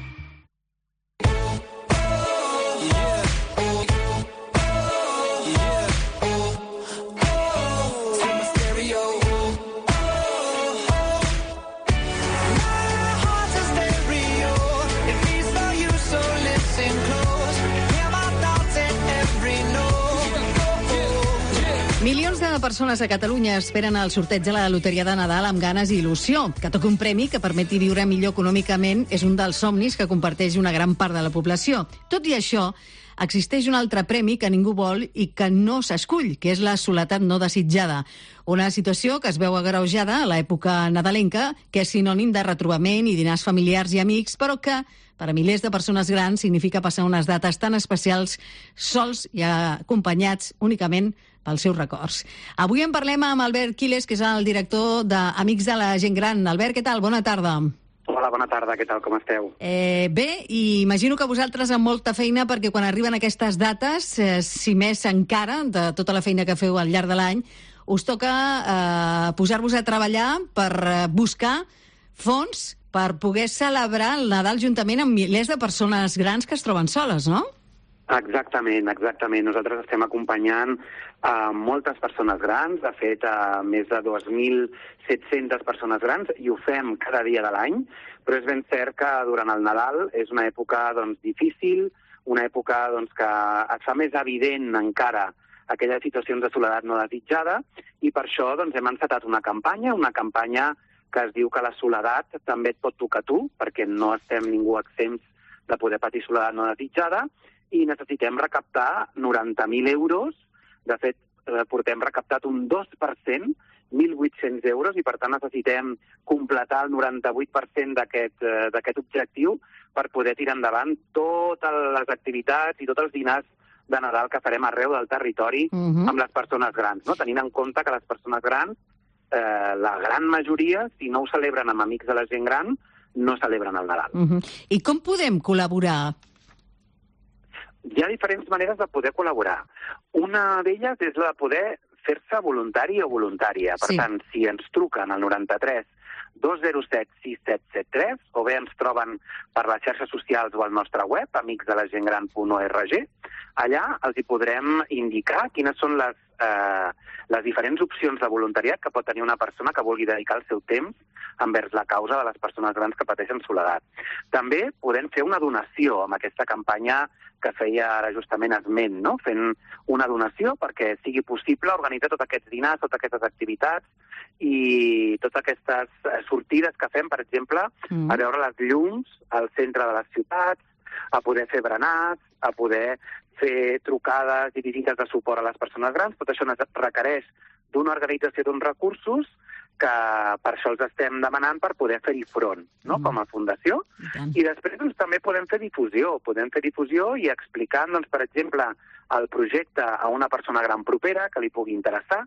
Milions de persones a Catalunya esperen el sorteig de la Loteria de Nadal amb ganes i il·lusió. Que toqui un premi que permeti viure millor econòmicament és un dels somnis que comparteix una gran part de la població. Tot i això, existeix un altre premi que ningú vol i que no s'escull, que és la soledat no desitjada. Una situació que es veu agreujada a l'època nadalenca, que és sinònim de retrobament i dinars familiars i amics, però que per a milers de persones grans significa passar unes dates tan especials sols i acompanyats únicament pels seus records. Avui en parlem amb Albert Quiles, que és el director d'Amics de la Gent Gran. Albert, què tal? Bona tarda. Hola, bona tarda, què tal, com esteu? Bé, i imagino que vosaltres amb molta feina, perquè quan arriben aquestes dates, si més encara, de tota la feina que feu al llarg de l'any, us toca posar-vos a treballar per buscar fons per poder celebrar el Nadal juntament amb milers de persones grans que es troben soles, no? Exactament. Nosaltres estem acompanyant a moltes persones grans, de fet, a més de 2.700 persones grans, i ho fem cada dia de l'any, però és ben cert que durant el Nadal és una època difícil, una època que et fa més evident encara aquelles situacions de soledat no desitjada, i per això hem encetat una campanya que es diu que la soledat també et pot tocar a tu, perquè no estem ningú exempts de poder patir soledat no desitjada, i necessitem recaptar 90.000 euros. De fet, portem recaptat un 2%, 1.800 euros, i per tant necessitem completar el 98% d'aquest objectiu per poder tirar endavant totes les activitats i tots els dinars de Nadal que farem arreu del territori amb les persones grans, no? Tenint en compte que les persones grans, la gran majoria, si no ho celebren amb Amics de la Gent Gran, no celebren el Nadal. I com podem col·laborar? Hi ha diferents maneres de poder col·laborar. Una d'elles és la de poder fer-se voluntari o voluntària. Per tant, si ens truquen al 93 207 6773, o bé ens troben per les xarxes socials o al nostre web, amicsdelagentgran.org, allà els hi podrem indicar quines són les diferents opcions de voluntariat que pot tenir una persona que vulgui dedicar el seu temps envers la causa de les persones grans que pateixen soledat. També podem fer una donació amb aquesta campanya que feia ara justament esment, no? Fent una donació perquè sigui possible organitzar tots aquests dinars, totes aquestes activitats i totes aquestes sortides que fem, per exemple, a veure les llums al centre de les ciutats, a poder fer berenars, a poder fer trucades i visites de suport a les persones grans. Tot això requereix d'una organització d'uns recursos que per això els estem demanant per poder fer-hi front, no? Com a fundació. I després també podem fer difusió i explicant, per exemple, el projecte a una persona gran propera que li pugui interessar,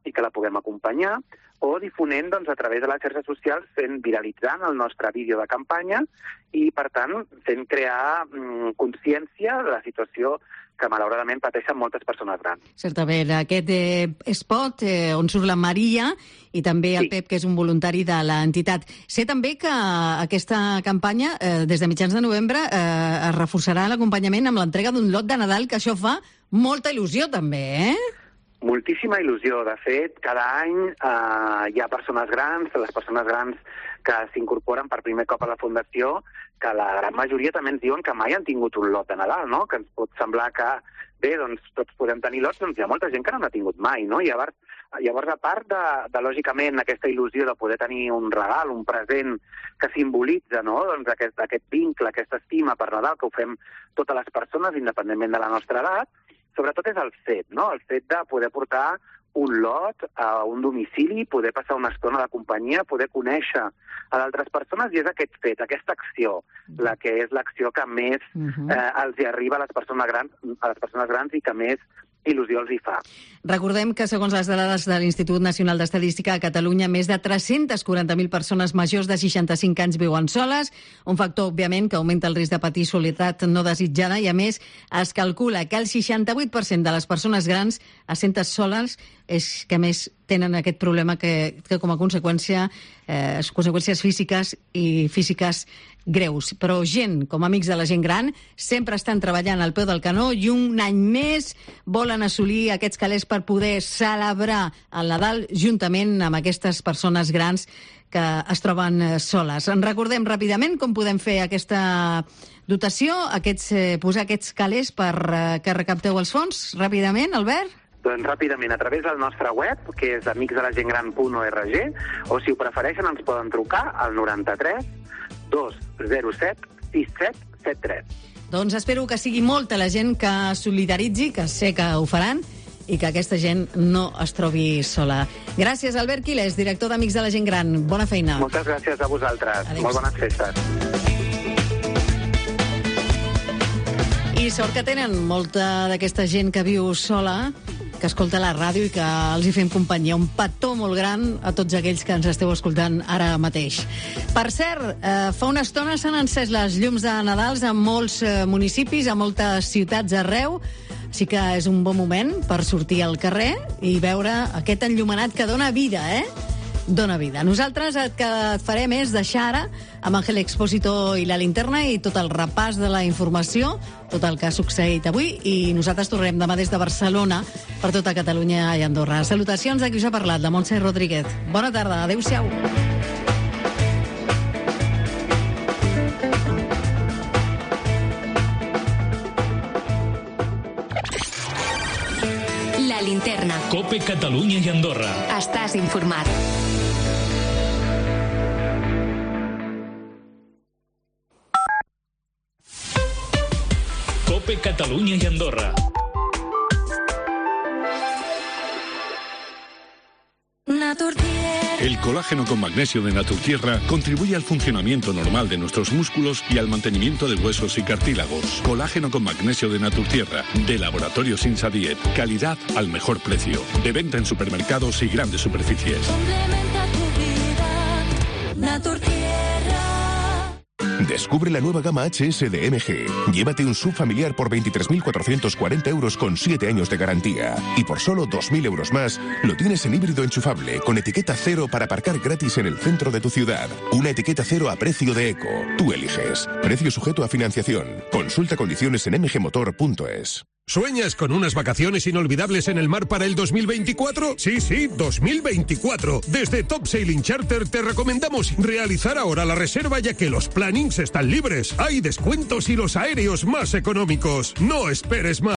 i que la puguem acompanyar, o difonent doncs, a través de les xarxes socials, viralitzant el nostre vídeo de campanya i, per tant, fent crear consciència de la situació que malauradament pateixen moltes persones grans. Certament, aquest spot on surt la Maria i també el Pep, que és un voluntari de l'entitat. Sé també que aquesta campanya, des de mitjans de novembre, es reforçarà l'acompanyament amb l'entrega d'un lot de Nadal, que això fa molta il·lusió també, Moltíssima il·lusió. De fet, cada any hi ha persones grans, les persones grans que s'incorporen per primer cop a la Fundació, que la gran majoria també ens diuen que mai han tingut un lot de Nadal, no? Que ens pot semblar que, bé, doncs tots podem tenir lots, doncs hi ha molta gent que no n'ha tingut mai, no? Llavors, a part de, lògicament, aquesta il·lusió de poder tenir un regal, un present que simbolitza, no?, doncs aquest vincle, aquesta estima per Nadal, que ho fem totes les persones, independentment de la nostra edat, sobretot és el fet, no?, el fet de poder portar un lot a un domicili, poder passar una estona de companyia, poder conèixer a d'altres persones, i és aquest fet, aquesta acció, la que és l'acció que més els hi arriba a les persones grans i que més il·lusió els hi fa. Recordem que, segons les dades de l'Institut Nacional d'Estadística, a Catalunya més de 340.000 persones majors de 65 anys viuen soles, un factor, òbviament, que augmenta el risc de patir soledat no desitjada, i, a més, es calcula que el 68% de les persones grans es senten soles és que més tenen aquest problema que com a conseqüències físiques greus. Però gent, com amics de la gent gran, sempre estan treballant al peu del canó i un any més volen assolir aquests calés per poder celebrar el Nadal juntament amb aquestes persones grans que es troben soles. En recordem ràpidament com podem fer aquesta dotació, posar aquests calés per que recapteu els fons. Ràpidament, Albert? Doncs ràpidament, a través del nostre web, que és amicsdelagentgran.org, o si ho prefereixen ens poden trucar al 93 207 6773. Doncs espero que sigui molta la gent que solidaritzi, que sé que ho faran, i que aquesta gent no es trobi sola. Gràcies, Albert Quilés, director d'Amics de la Gent Gran. Bona feina. Moltes gràcies a vosaltres. Adéu. Molt bones festes. I sort que tenen molta d'aquesta gent que viu sola, que escolta la ràdio i que els hi fem companyia. Un petó molt gran a tots aquells que ens esteu escoltant ara mateix. Per cert, fa una estona s'han encès les llums de Nadals a molts municipis, a moltes ciutats arreu. Sí que és un bon moment per sortir al carrer i veure aquest enllumenat que dona vida, Dona vida. Nosaltres el que et farem és deixar ara amb Ángel Expósito i la linterna i tot el repàs de la informació, tot el que ha succeït avui, i nosaltres tornarem demà des de Barcelona per tota Catalunya i Andorra. Salutacions a qui us ha parlat, la Montse Rodríguez. Bona tarda, adéu-siau. La linterna. COPE Catalunya i Andorra. Estàs informat. COPE Catalunya y Andorra. El colágeno con magnesio de Naturtierra contribuye al funcionamiento normal de nuestros músculos y al mantenimiento de huesos y cartílagos. Colágeno con magnesio de Naturtierra, de Laboratorios Insadiet. Calidad al mejor precio. De venta en supermercados y grandes superficies. Complementa tu vida, Naturtierra. Descubre la nueva gama HS de MG. Llévate un SUV familiar por 23.440 euros con 7 años de garantía. Y por solo 2.000 euros más, lo tienes en híbrido enchufable, con etiqueta cero para aparcar gratis en el centro de tu ciudad. Una etiqueta cero a precio de eco. Tú eliges. Precio sujeto a financiación. Consulta condiciones en mgmotor.es. ¿Sueñas con unas vacaciones inolvidables en el mar para el 2024? Sí, 2024. Desde Top Sailing Charter te recomendamos realizar ahora la reserva, ya que los plannings están libres. Hay descuentos y los aéreos más económicos. No esperes más.